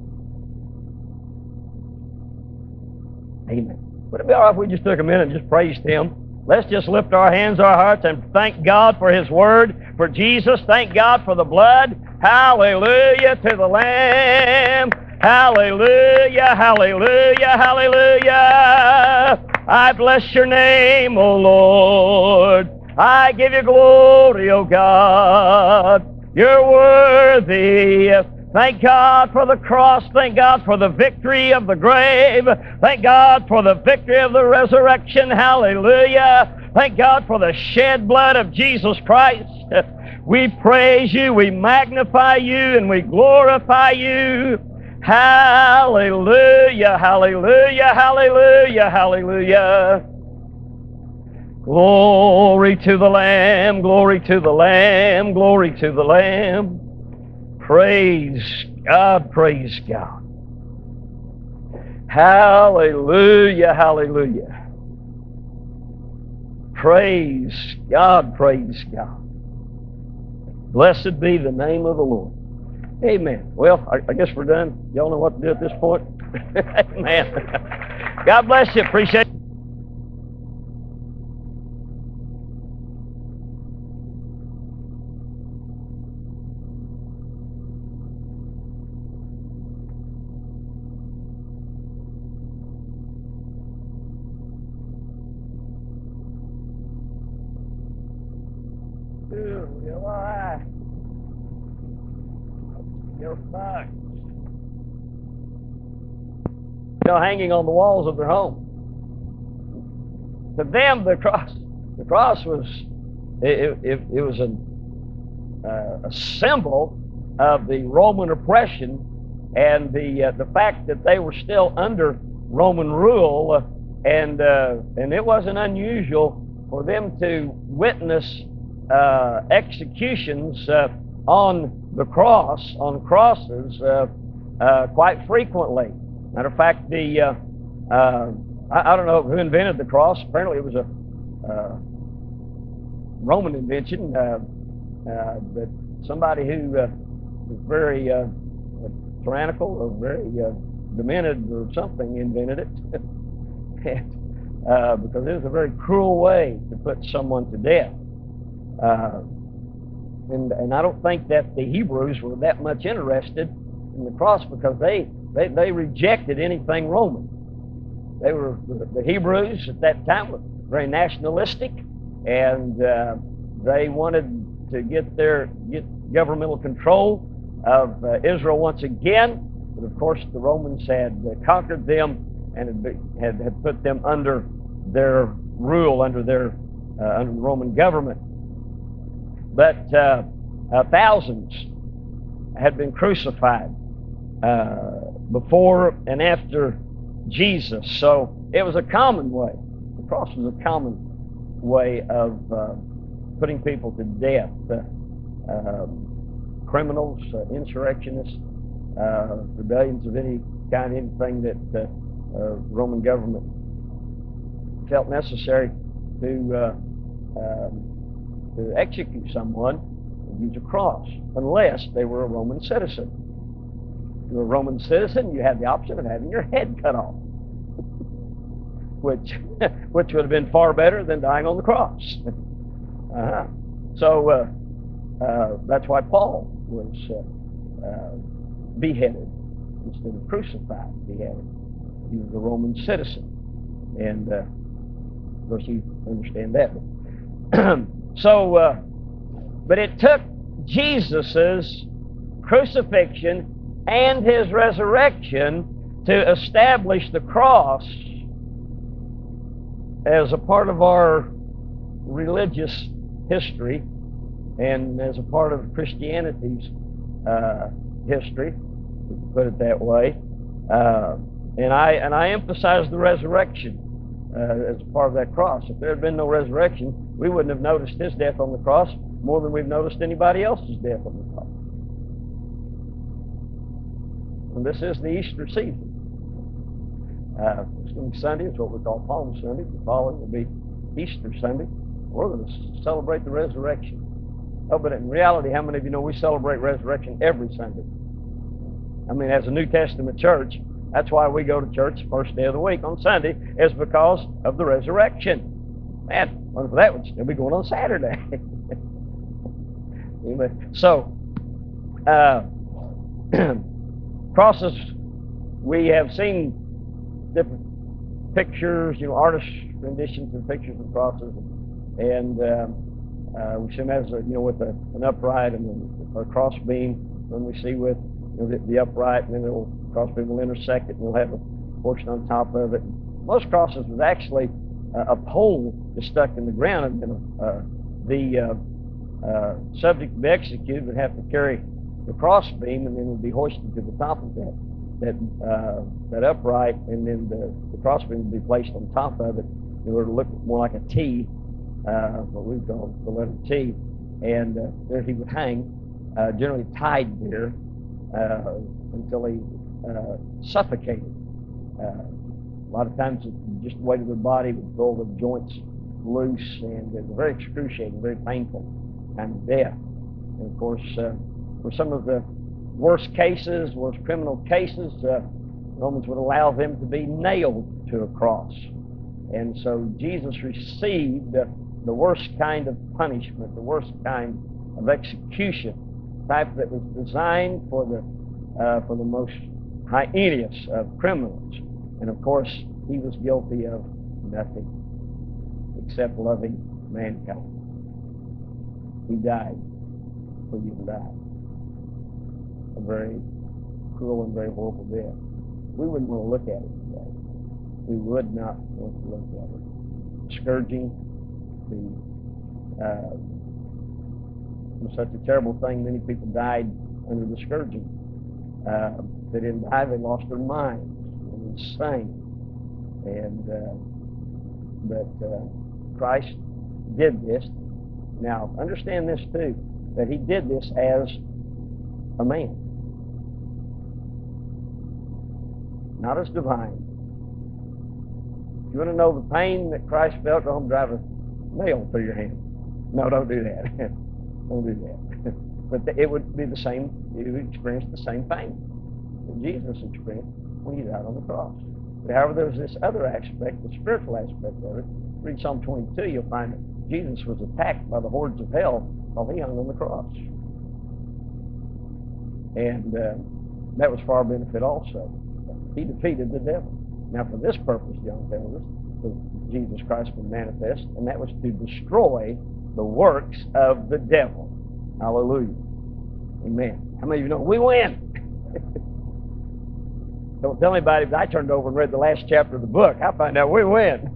Amen. Would it be all right if we just took a minute and just praised Him? Let's just lift our hands, our hearts, and thank God for His Word, for Jesus. Thank God for the blood. Hallelujah to the Lamb. Hallelujah, hallelujah, hallelujah. I bless Your name, O Lord. I give You glory, O God. You're worthy. Thank God for the cross. Thank God for the victory of the grave. Thank God for the victory of the resurrection. Hallelujah. Thank God for the shed blood of Jesus Christ. We praise You, we magnify You, and we glorify You. Hallelujah, hallelujah, hallelujah, hallelujah. Glory to the Lamb, glory to the Lamb, glory to the Lamb. Praise God, praise God. Hallelujah, hallelujah. Praise God, praise God. Blessed be the name of the Lord. Amen. Well, I guess we're done. Y'all know what to do at this point? Amen. God bless you. Appreciate it. You're back. Hanging on the walls of their home. To them, the cross was it was a symbol of the Roman oppression and the fact that they were still under Roman rule, and it wasn't unusual for them to witness executions on the cross, on crosses, quite frequently. Matter of fact, I don't know who invented the cross. Apparently, it was a Roman invention, but somebody who was very tyrannical or very demented or something invented it, because it was a very cruel way to put someone to death. And I don't think that the Hebrews were that much interested in the cross, because they rejected anything Roman. They were, the Hebrews at that time were very nationalistic, and they wanted to get governmental control of Israel once again. But of course, the Romans had conquered them and had put them under their rule, under the Roman government. But thousands had been crucified before and after Jesus. So it was a common way. The cross was a common way of putting people to death. Criminals, insurrectionists, rebellions of any kind, anything that the Roman government felt necessary to execute someone would use a cross, unless they were a Roman citizen. If you were a Roman citizen, you had the option of having your head cut off, which would have been far better than dying on the cross. So that's why Paul was beheaded instead of crucified, beheaded. He was a Roman citizen, and of course you understand that. So, but it took Jesus's crucifixion and his resurrection to establish the cross as a part of our religious history and as a part of Christianity's history, we can put it that way. And I emphasize the resurrection as a part of that cross. If there had been no resurrection, we wouldn't have noticed his death on the cross more than we've noticed anybody else's death on the cross. And this is the Easter season. Sunday is what we call Palm Sunday. The following will be Easter Sunday. We're going to celebrate the resurrection. Oh, but in reality, how many of you know we celebrate resurrection every Sunday? I mean, as a New Testament church, that's why we go to church the first day of the week on Sunday, is because of the resurrection. Man, wonder if that would still be going on Saturday. Anyway, so, crosses, we have seen different pictures, artists' renditions and pictures of crosses, and we see them as, with an upright and a cross beam, when we see with the upright, and then the cross beam will intersect it, and we'll have a portion on top of it. Most crosses was actually a pole just stuck in the ground, and the subject to be executed would have to carry the cross beam, and then it would be hoisted to the top of that upright, and then the cross beam would be placed on top of it. It would look more like a T, what we call the letter T, and there he would hang generally tied there until he suffocated. A lot of times, just the weight of the body would pull the joints loose, and it was very excruciating, very painful kind of death. And of course, for some of the worst cases, worst criminal cases, Romans would allow them to be nailed to a cross. And so Jesus received the worst kind of punishment, the worst kind of execution, type that was designed for the most heinous of criminals. And of course, he was guilty of nothing except loving mankind. He died for you and I. A very cruel and very horrible death. We wouldn't want to look at it today. We would not want to look at it. Scourging, was such a terrible thing. Many people died under the scourging. They didn't die, they lost their minds. They were insane. But Christ did this. Now, understand this too, that he did this as a man, not as divine. If you want to know the pain that Christ felt, go home and drive a nail through your hand. No, don't do that. Don't do that. But it would be the same, you would experience the same pain that Jesus experienced when he died on the cross. But however, there's this other aspect, the spiritual aspect of it. Read Psalm 22, you'll find that Jesus was attacked by the hordes of hell while he hung on the cross. And that was for our benefit also. He defeated the devil. Now, for this purpose, John tells us, Jesus Christ was manifest, and that was to destroy the works of the devil. Hallelujah. Amen. How many of you know we win? Don't tell anybody, but I turned over and read the last chapter of the book. I find out we win.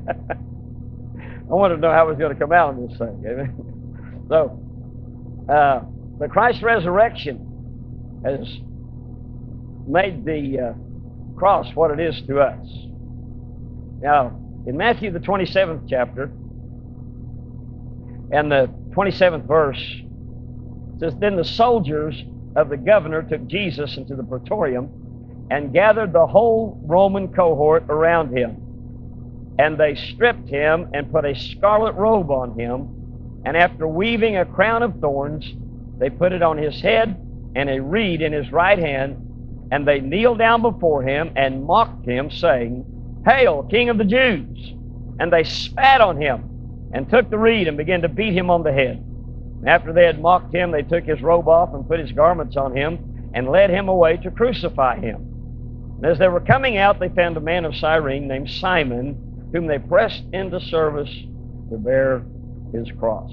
I wanted to know how it was going to come out in this thing. Amen. So, the Christ's resurrection has made the cross what it is to us. Now, in Matthew, the 27th chapter, and the 27th verse, it says, Then the soldiers of the governor took Jesus into the praetorium and gathered the whole Roman cohort around him. And they stripped him and put a scarlet robe on him, and after weaving a crown of thorns, they put it on his head and a reed in his right hand, and they kneeled down before him and mocked him, saying, Hail, King of the Jews! And they spat on him and took the reed and began to beat him on the head. And after they had mocked him, they took his robe off and put his garments on him and led him away to crucify him. And as they were coming out, they found a man of Cyrene named Simon, whom they pressed into service to bear his cross.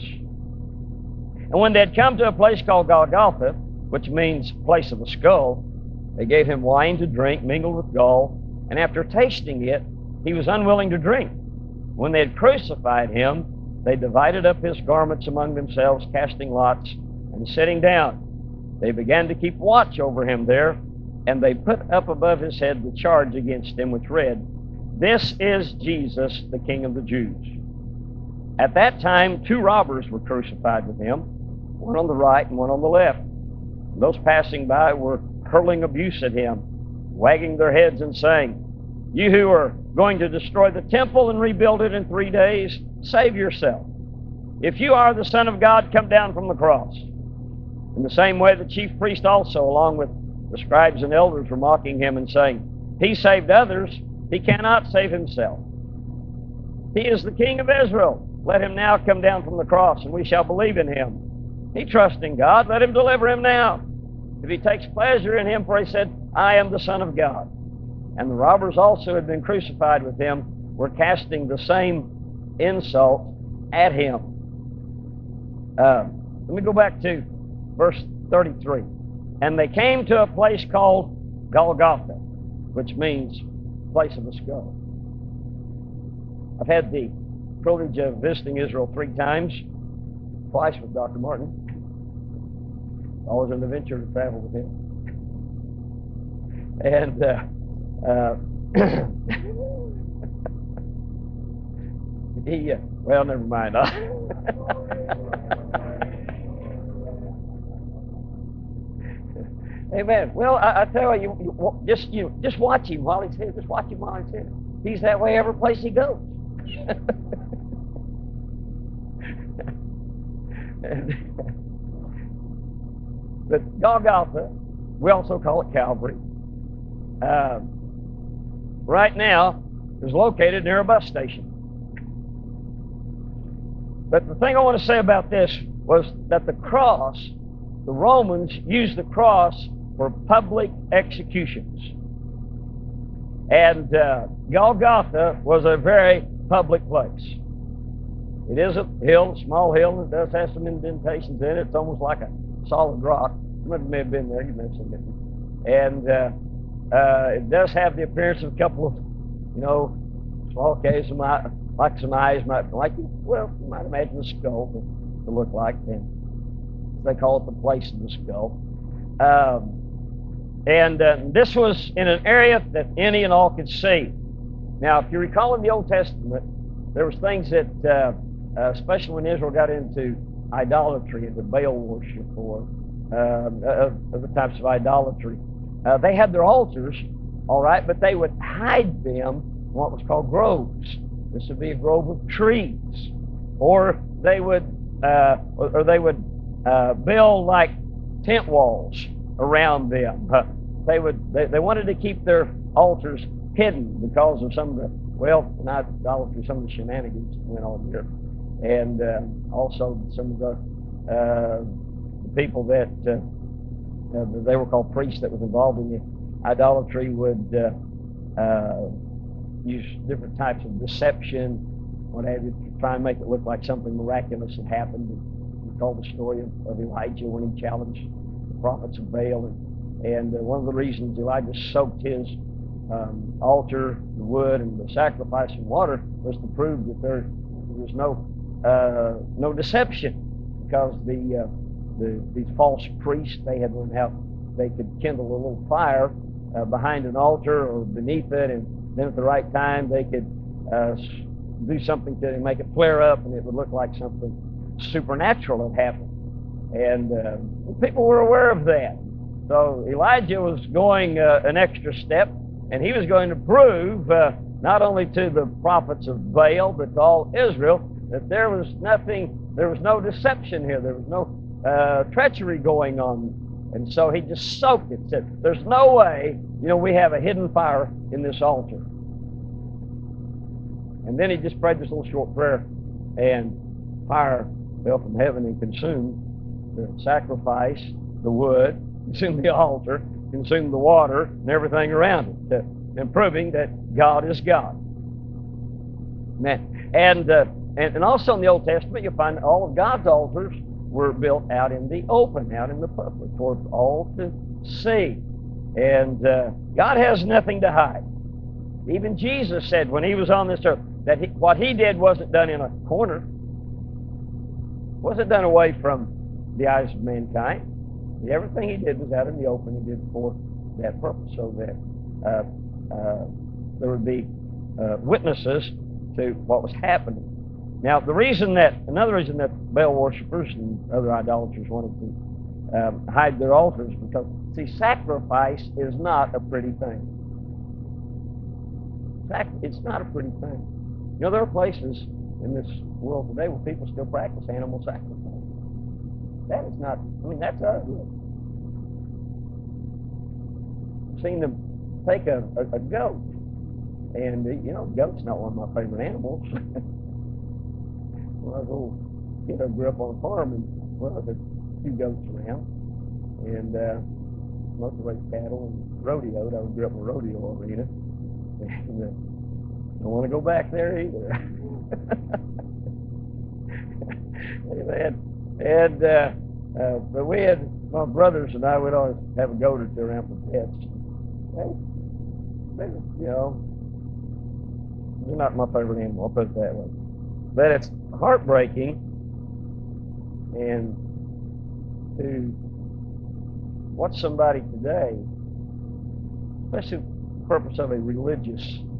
And when they had come to a place called Golgotha, which means place of a skull, they gave him wine to drink mingled with gall, and after tasting it, he was unwilling to drink. When they had crucified him, they divided up his garments among themselves, casting lots, and sitting down, they began to keep watch over him there, and they put up above his head the charge against him, which read, This is Jesus, the King of the Jews. At that time, 2 robbers were crucified with him, one on the right and one on the left. And those passing by were hurling abuse at him, wagging their heads and saying, You who are going to destroy the temple and rebuild it in 3 days, save yourself. If you are the Son of God, come down from the cross. In the same way, the chief priest also, along with the scribes and elders, were mocking him and saying, He saved others, he cannot save himself. He is the King of Israel. Let him now come down from the cross, and we shall believe in him. He trusts in God. Let him deliver him now. If he takes pleasure in him, for he said, I am the Son of God. And the robbers also who had been crucified with him were casting the same insult at him. Let me go back to verse 33. And they came to a place called Golgotha, which means place of a skull. I've had the privilege of visiting Israel 3 times, twice with Dr. Martin. Always an adventure to travel with him. And well, never mind. Amen. Well, I tell you, just watch him while he's here. Just watch him while he's here. He's that way every place he goes. But Golgotha, we also call it Calvary, right now is located near a bus station. But the thing I want to say about this was that the cross, the Romans used the cross for public executions. And Golgotha was a very public place. It is a hill, a small hill, and it does have some indentations in it. It's almost like a solid rock. You may have been there, you may have seen it. And it does have the appearance of a couple of, small caves, like some eyes, you might imagine a skull to look like. And they call it the place of the skull. This was in an area that any and all could see. Now, if you recall in the Old Testament, there was things that, especially when Israel got into idolatry and the Baal worship or other types of idolatry, they had their altars, all right, but they would hide them in what was called groves. This would be a grove of trees, or they would build like tent walls around them. They wanted to keep their altars hidden because of some of the, not idolatry, some of the shenanigans that went on here. And also some of the people that they were called priests that was involved in the idolatry would use different types of deception, what have you, to try and make it look like something miraculous had happened. We call the story of Elijah when he challenged the prophets of Baal. And one of the reasons Elijah soaked his altar, the wood, and the sacrifice in water was to prove that there was no deception, because these false priests, they had learned how they could kindle a little fire behind an altar or beneath it, and then at the right time they could do something to make it flare up, and it would look like something supernatural had happened. And people were aware of that. So Elijah was going an extra step, and he was going to prove not only to the prophets of Baal, but to all Israel, that there was no deception here. There was no treachery going on. And so he just soaked it. Said, there's no way, we have a hidden fire in this altar. And then he just prayed this little short prayer, and fire fell from heaven and consumed the sacrifice, the wood, consumed the altar, consumed the water, and everything around it, and proving that God is God. Man. And also in the Old Testament, you'll find all of God's altars were built out in the open, out in the public, for all to see. And God has nothing to hide. Even Jesus said when he was on this earth that what he did wasn't done in a corner, wasn't done away from the eyes of mankind. Everything he did was out in the open. He did for that purpose, so that there would be witnesses to what was happening. Now, another reason that Baal worshippers and other idolaters wanted to hide their altars, because, see, sacrifice is not a pretty thing. It's not a pretty thing. There are places in this world today where people still practice animal sacrifice. That is not, that's ugly. I've seen them take a goat, and, goat's not one of my favorite animals. When I was a little kid, I grew up on a farm, and, there were a few goats around, and mostly raised cattle and rodeoed. I grew up in a rodeo arena, and don't want to go back there either. Amen. But we had, my brothers and I would always have a goat or two around for pets. They're not my favorite animal, I'll put it that way. But it's heartbreaking, and to watch somebody today, especially for the purpose of a religious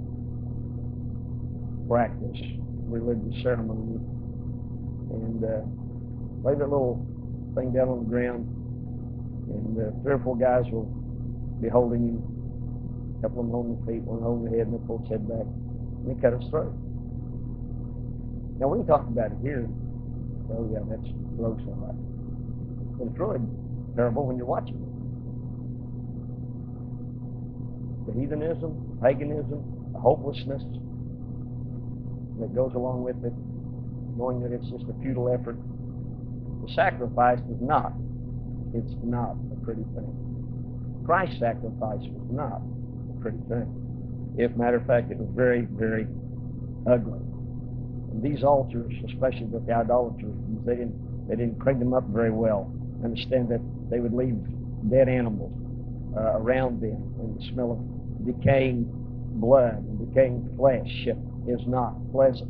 practice, religious ceremony, and lay that little thing down on the ground, And 3 or 4 guys will be holding him, a couple of them holding the feet, one holding the head, and they pull his head back, and they cut his throat. Now, we can talk about it here. Oh, yeah, that's gross, all right. But it's really terrible when you're watching it. The heathenism, paganism, the hopelessness that goes along with it, knowing that it's just a futile effort. The sacrifice is not. It's not a pretty thing. Christ's sacrifice was not a pretty thing. If, matter of fact, it was very, very ugly. And these altars, especially with the idolaters, they didn't clean them up very well. Understand that they would leave dead animals around them, and the smell of decaying blood and decaying flesh is not pleasant.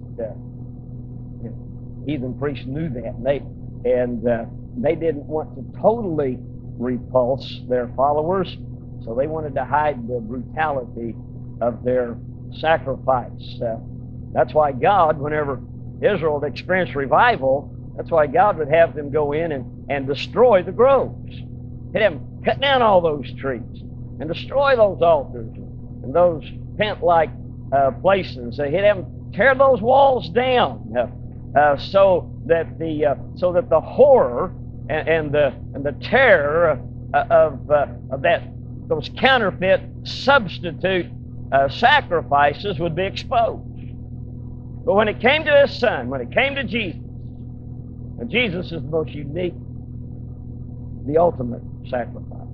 Heathen priests knew that, and they didn't want to totally repulse their followers, so they wanted to hide the brutality of their sacrifice. That's why God, whenever Israel had experienced revival, that's why God would have them go in and destroy the groves. He'd have them cut down all those trees and destroy those altars and those tent-like places. He'd have them tear those walls down so that the horror and the terror of those counterfeit substitute sacrifices would be exposed. But when it came to His Son, when it came to Jesus, and Jesus is the most unique, the ultimate sacrifice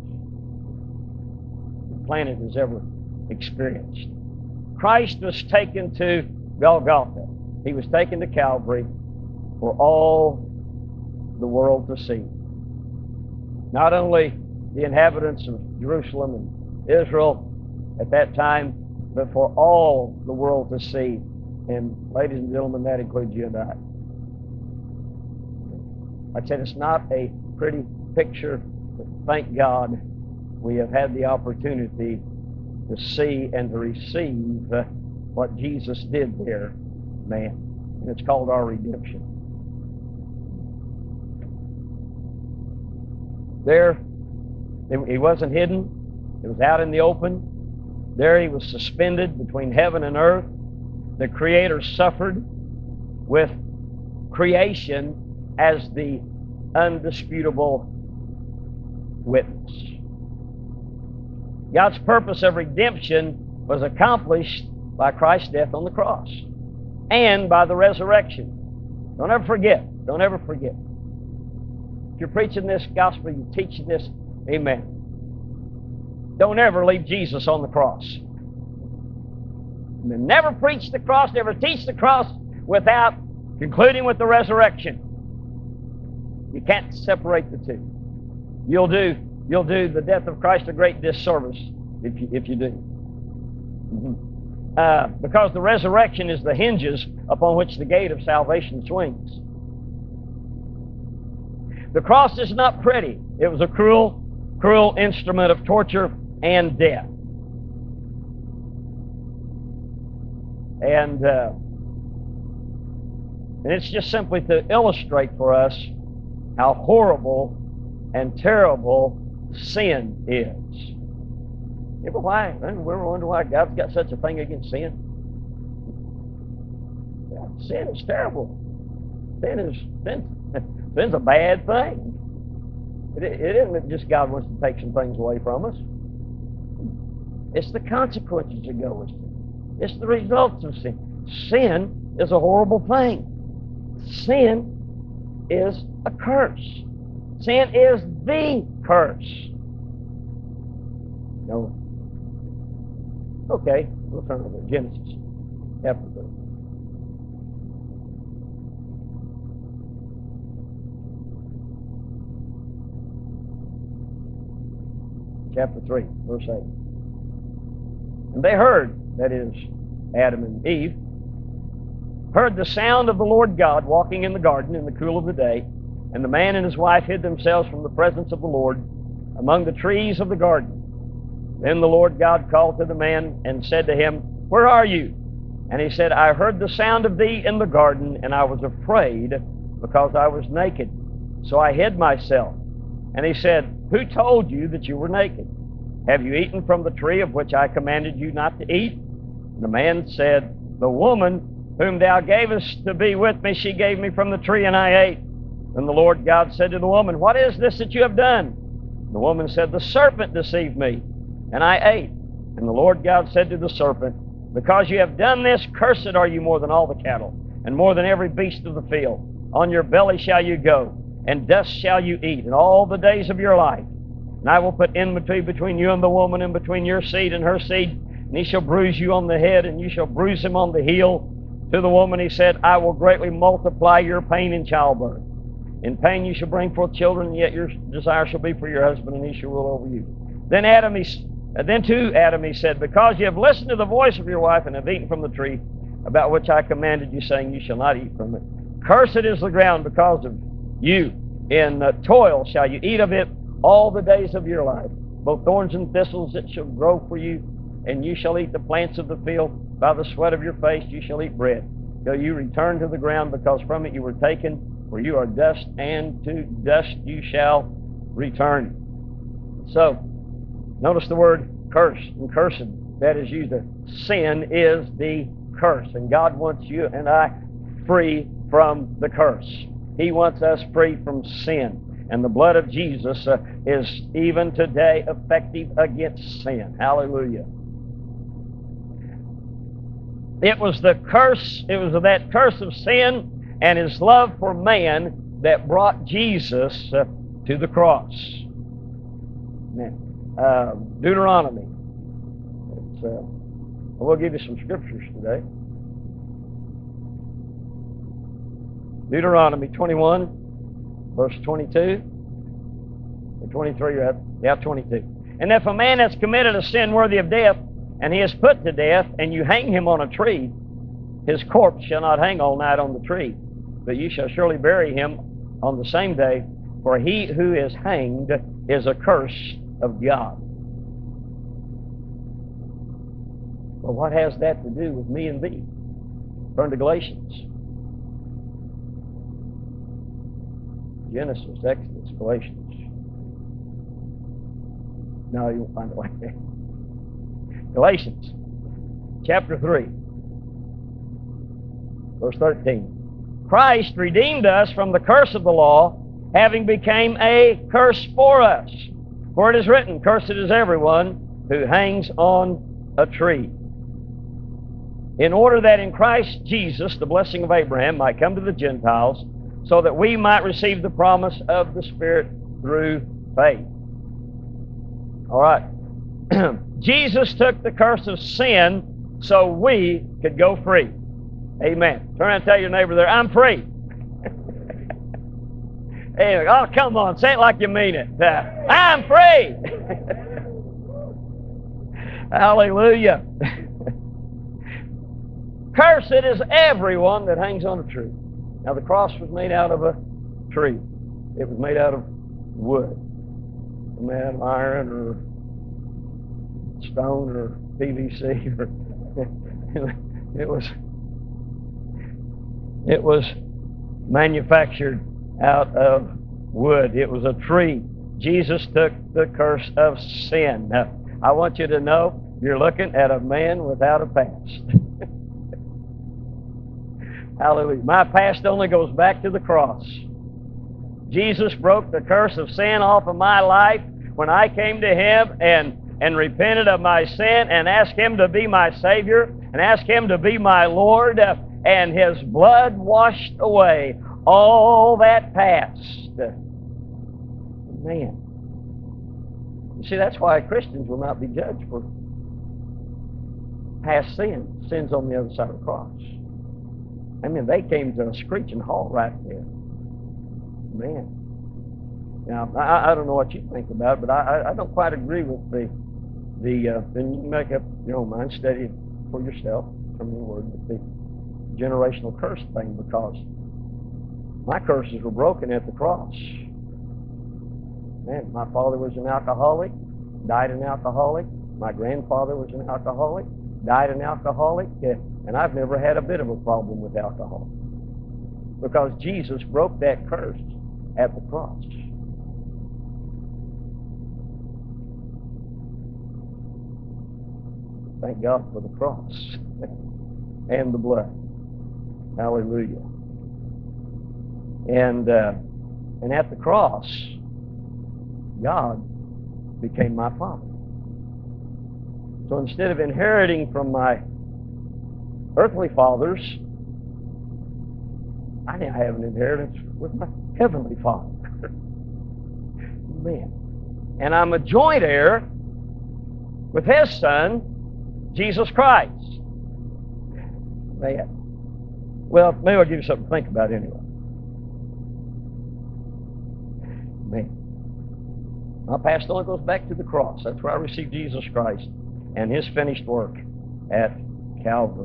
the planet has ever experienced. Christ was taken to Golgotha. He was taken to Calvary for all the world to see. Not only the inhabitants of Jerusalem and Israel at that time, but for all the world to see. And ladies and gentlemen, that includes you and I. I said it's not a pretty picture, but thank God we have had the opportunity to see and to receive what Jesus did there, man. And it's called our redemption. There, He wasn't hidden. It was out in the open. There He was suspended between heaven and earth. The Creator suffered with creation as the undisputable witness. God's purpose of redemption was accomplished by Christ's death on the cross and by the resurrection. Don't ever forget. Don't ever forget. If you're preaching this gospel, you're teaching this, amen. Don't ever leave Jesus on the cross. Never preach the cross, never teach the cross without concluding with the resurrection. You can't separate the two. You'll do the death of Christ a great disservice if you do. Because the resurrection is the hinges upon which the gate of salvation swings. The cross is not pretty. It was a cruel, cruel instrument of torture and death. And it's just simply to illustrate for us how horrible and terrible sin is. Yeah, but why? We ever wonder why God's got such a thing against sin? Yeah, sin is terrible. Sin's a bad thing. It isn't that just God wants to take some things away from us. It's the consequences that go with sin. It's the results of sin. Sin is a horrible thing. Sin is a curse. Sin is the curse. No. Okay, we'll turn over to Genesis chapter 3. Chapter 3, verse 8. And they heard, that is, Adam and Eve, heard the sound of the Lord God walking in the garden in the cool of the day, and the man and his wife hid themselves from the presence of the Lord among the trees of the garden. Then the Lord God called to the man and said to him, Where are you? And he said, I heard the sound of thee in the garden, and I was afraid because I was naked. So I hid myself. And he said, "Who told you that you were naked? Have you eaten from the tree of which I commanded you not to eat?" And the man said, "The woman whom thou gavest to be with me, she gave me from the tree, and I ate." Then the Lord God said to the woman, "What is this that you have done?" The woman said, "The serpent deceived me, and I ate." And the Lord God said to the serpent, "Because you have done this, cursed are you more than all the cattle, and more than every beast of the field. On your belly shall you go, and dust shall you eat, in all the days of your life. And I will put enmity between you and the woman, and between your seed and her seed, and he shall bruise you on the head, and you shall bruise him on the heel." To the woman he said, "I will greatly multiply your pain in childbirth. In pain you shall bring forth children, and yet your desire shall be for your husband, and he shall rule over you." Then to Adam he said, "Because you have listened to the voice of your wife, and have eaten from the tree about which I commanded you, saying, you shall not eat from it. Cursed is the ground because of you. In toil shall you eat of it all the days of your life. Both thorns and thistles it shall grow for you, and you shall eat the plants of the field. By the sweat of your face you shall eat bread, till you return to the ground, because from it you were taken, for you are dust, and to dust you shall return." So, notice the word curse and cursed that is used there. Sin is the curse, and God wants you and I free from the curse. He wants us free from sin. And the blood of Jesus is even today effective against sin. Hallelujah. It was the curse, it was that curse of sin and his love for man that brought Jesus to the cross. Deuteronomy. We'll give you some scriptures today. Deuteronomy 21, verse 22. 23, yeah, 22. "And if a man has committed a sin worthy of death, and he is put to death, and you hang him on a tree, his corpse shall not hang all night on the tree, but you shall surely bury him on the same day, for he who is hanged is a curse of God." Well, what has that to do with me and thee? Turn to Galatians. Genesis, Exodus, Galatians. No, you won't find it like that. Galatians, chapter 3, verse 13. "Christ redeemed us from the curse of the law, having become a curse for us. For it is written, Cursed is everyone who hangs on a tree. In order that in Christ Jesus the blessing of Abraham might come to the Gentiles, so that we might receive the promise of the Spirit through faith." All right. Jesus took the curse of sin so we could go free. Amen. Turn around and tell your neighbor there, "I'm free." Hey, oh, come on. Say it like you mean it. I'm free. Hallelujah. Cursed is everyone that hangs on a tree. Now, the cross was made out of a tree. It was made out of wood. It was made out of iron or stone or PVC. Or it was manufactured out of wood. It was a tree. Jesus took the curse of sin. Now, I want you to know you're looking at a man without a past. Hallelujah. My past only goes back to the cross. Jesus broke the curse of sin off of my life when I came to Him and repented of my sin and asked Him to be my Savior and asked Him to be my Lord, and His blood washed away all that past. Man. You see, that's why Christians will not be judged for past sins, sins on the other side of the cross. I mean, they came to a screeching halt right there. Man. Now, I don't know what you think about it, but I don't quite agree with then you can make up your own mind, study it for yourself from the Word, with the generational curse thing, because my curses were broken at the cross. Man, my father was an alcoholic, died an alcoholic. My grandfather was an alcoholic, died an alcoholic, and I've never had a bit of a problem with alcohol, because Jesus broke that curse at the cross. Thank God for the cross and the blood. Hallelujah. And at the cross, God became my Father. So instead of inheriting from my earthly fathers, I now have an inheritance with my Heavenly Father. Amen. And I'm a joint heir with His Son, Jesus Christ. Man. Well, maybe I'll give you something to think about anyway. Man. My past only goes back to the cross. That's where I received Jesus Christ and His finished work at Calvary.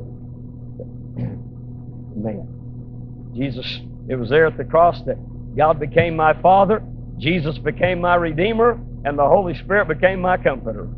Man. Jesus, it was there at the cross that God became my Father, Jesus became my Redeemer, and the Holy Spirit became my Comforter.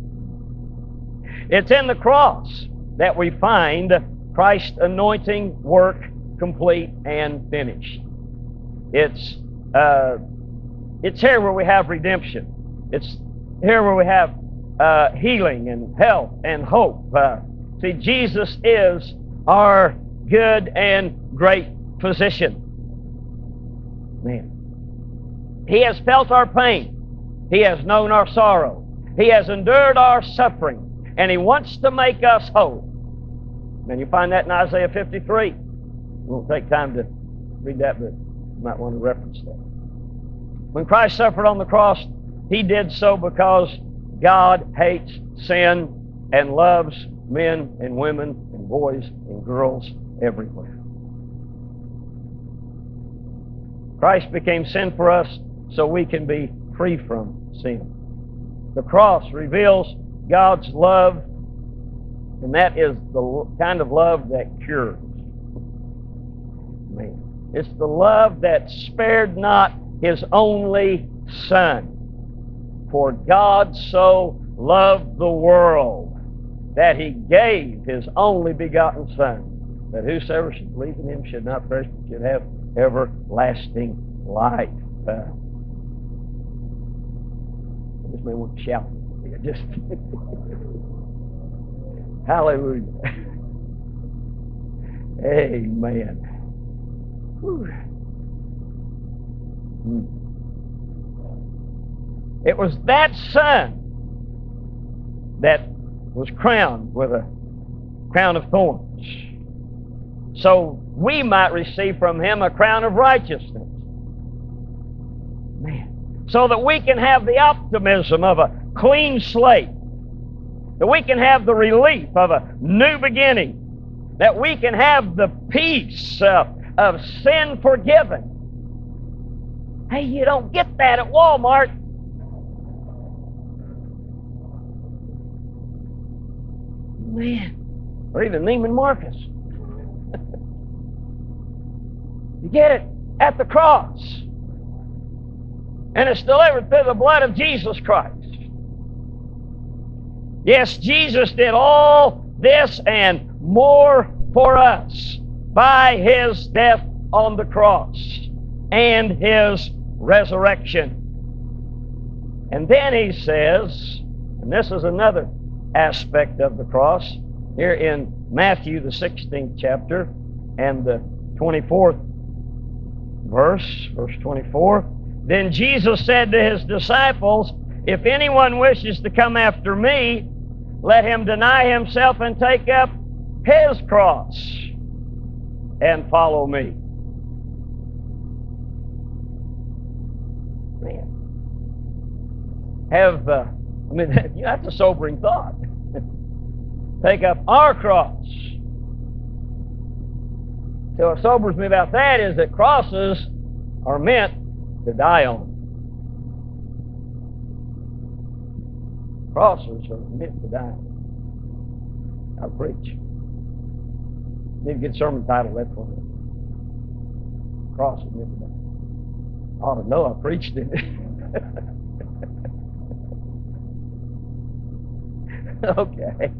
It's in the cross that we find Christ's anointing work complete and finished. It's here where we have redemption. It's here where we have healing and health and hope. See, Jesus is our good and great physician. Man. He has felt our pain. He has known our sorrow. He has endured our suffering. And He wants to make us whole. And you find that in Isaiah 53. We won't take time to read that, but you might want to reference that. When Christ suffered on the cross, He did so because God hates sin and loves men and women and boys and girls everywhere. Christ became sin for us so we can be free from sin. The cross reveals God's love, and that is the kind of love that cures. Man. It's the love that spared not His only Son. For God so loved the world that He gave His only begotten Son, that whosoever should believe in Him should not perish but should have everlasting life. This may want to shout. Just hallelujah. Amen. It was that Son that was crowned with a crown of thorns, so we might receive from Him a crown of righteousness. Man. So that we can have the optimism of a clean slate, that we can have the relief of a new beginning, that we can have the peace of sin forgiven. Hey, you don't get that at Walmart. Man. Or even Neiman Marcus. You get it at the cross. And it's delivered through the blood of Jesus Christ. Yes, Jesus did all this and more for us by His death on the cross and His resurrection. And then He says, and this is another aspect of the cross, here in Matthew the 16th chapter and the 24th verse 24, then Jesus said to His disciples, if anyone wishes to come after me, let him deny himself and take up his cross and follow me. Man. That's a sobering thought. Take up our cross. So what sobers me about that is that crosses are meant to die on. Crosses are meant to die on. I'll preach. Need to get a sermon title, that's one. Cross is meant to die. I ought to know I preached it. Okay.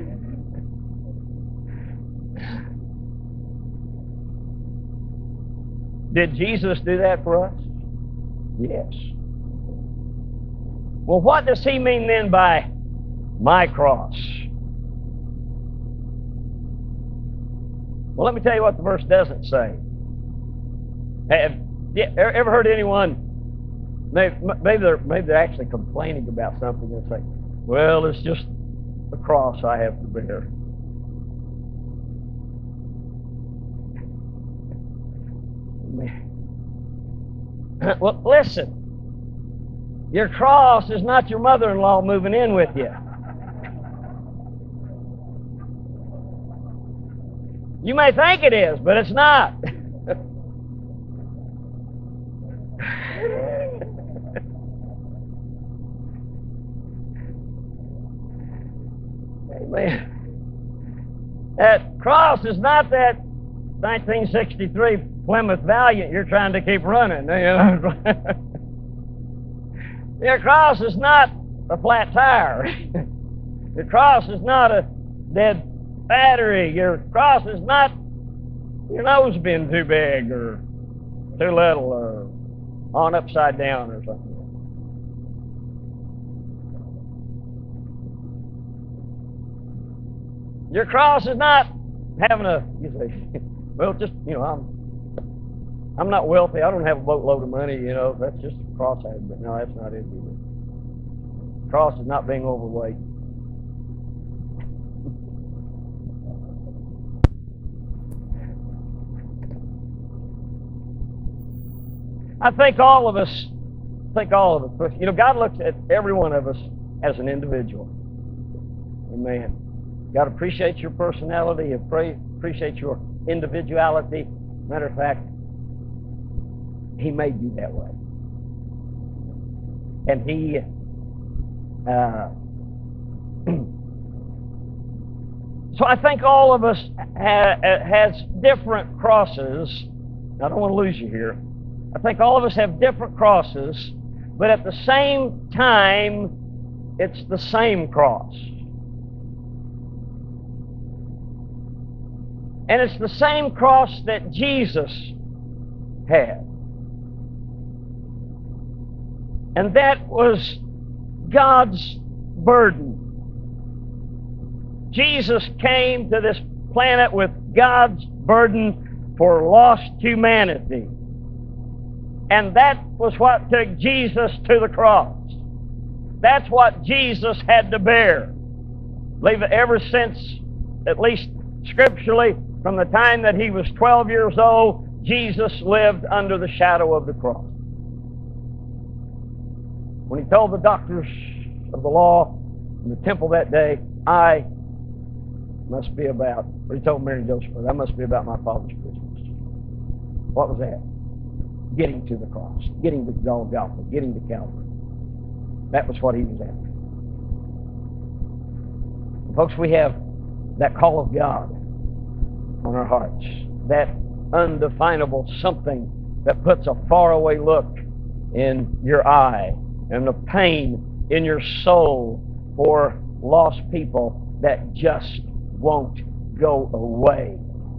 Did Jesus do that for us? Yes. Well, what does He mean then by my cross? Well, let me tell you what the verse doesn't say. Have you ever heard anyone, maybe they're actually complaining about something and say, well, it's just the cross I have to bear. Well, listen. Your cross is not your mother-in-law moving in with you. You may think it is, but it's not. Amen. That cross is not that 1963 Plymouth Valiant you're trying to keep running. Your cross is not a flat tire. Your cross is not a dead battery. Your cross is not your nose being too big or too little or on upside down or something. Your cross is not having you say, well, just, I'm not wealthy. I don't have a boatload of money, That's just a cross I have. But no, that's not it either. Cross is not being overweight. I think all of us, God looks at every one of us as an individual. Amen. God appreciates your personality. He appreciates your individuality. Matter of fact, He made you that way. And He so I think all of us has different crosses. I don't want to lose you here. I think all of us have different crosses, but at the same time, it's the same cross. And it's the same cross that Jesus had. And that was God's burden. Jesus came to this planet with God's burden for lost humanity. And that was what took Jesus to the cross. That's what Jesus had to bear. I believe that ever since, at least scripturally, from the time that He was 12 years old, Jesus lived under the shadow of the cross. When He told the doctors of the law in the temple that day, I must be about, or He told Mary and Joseph, I must be about my Father's business. What was that? Getting to the cross, getting to Golgotha, getting to Calvary. That was what He was after. Folks, we have that call of God on our hearts, that undefinable something that puts a faraway look in your eye and the pain in your soul for lost people that just won't go away.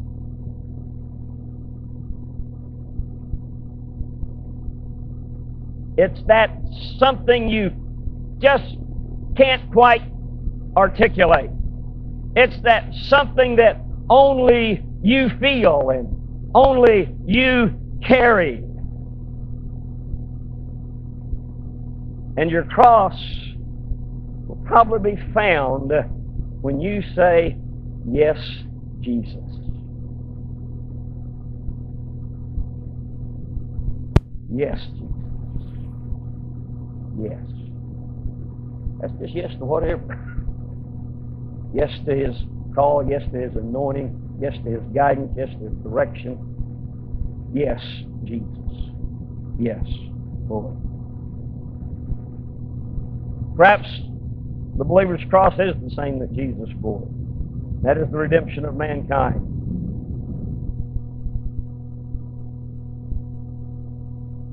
It's that something you just can't quite articulate. It's that something that only you feel and only you carry. And your cross will probably be found when you say, yes, Jesus. Yes, Jesus. Yes. That's just yes to whatever. Yes to His call, yes to His anointing, yes to His guidance, yes to His direction. Yes, Jesus. Yes, Lord. Perhaps the believer's cross is the same that Jesus bore. That is the redemption of mankind.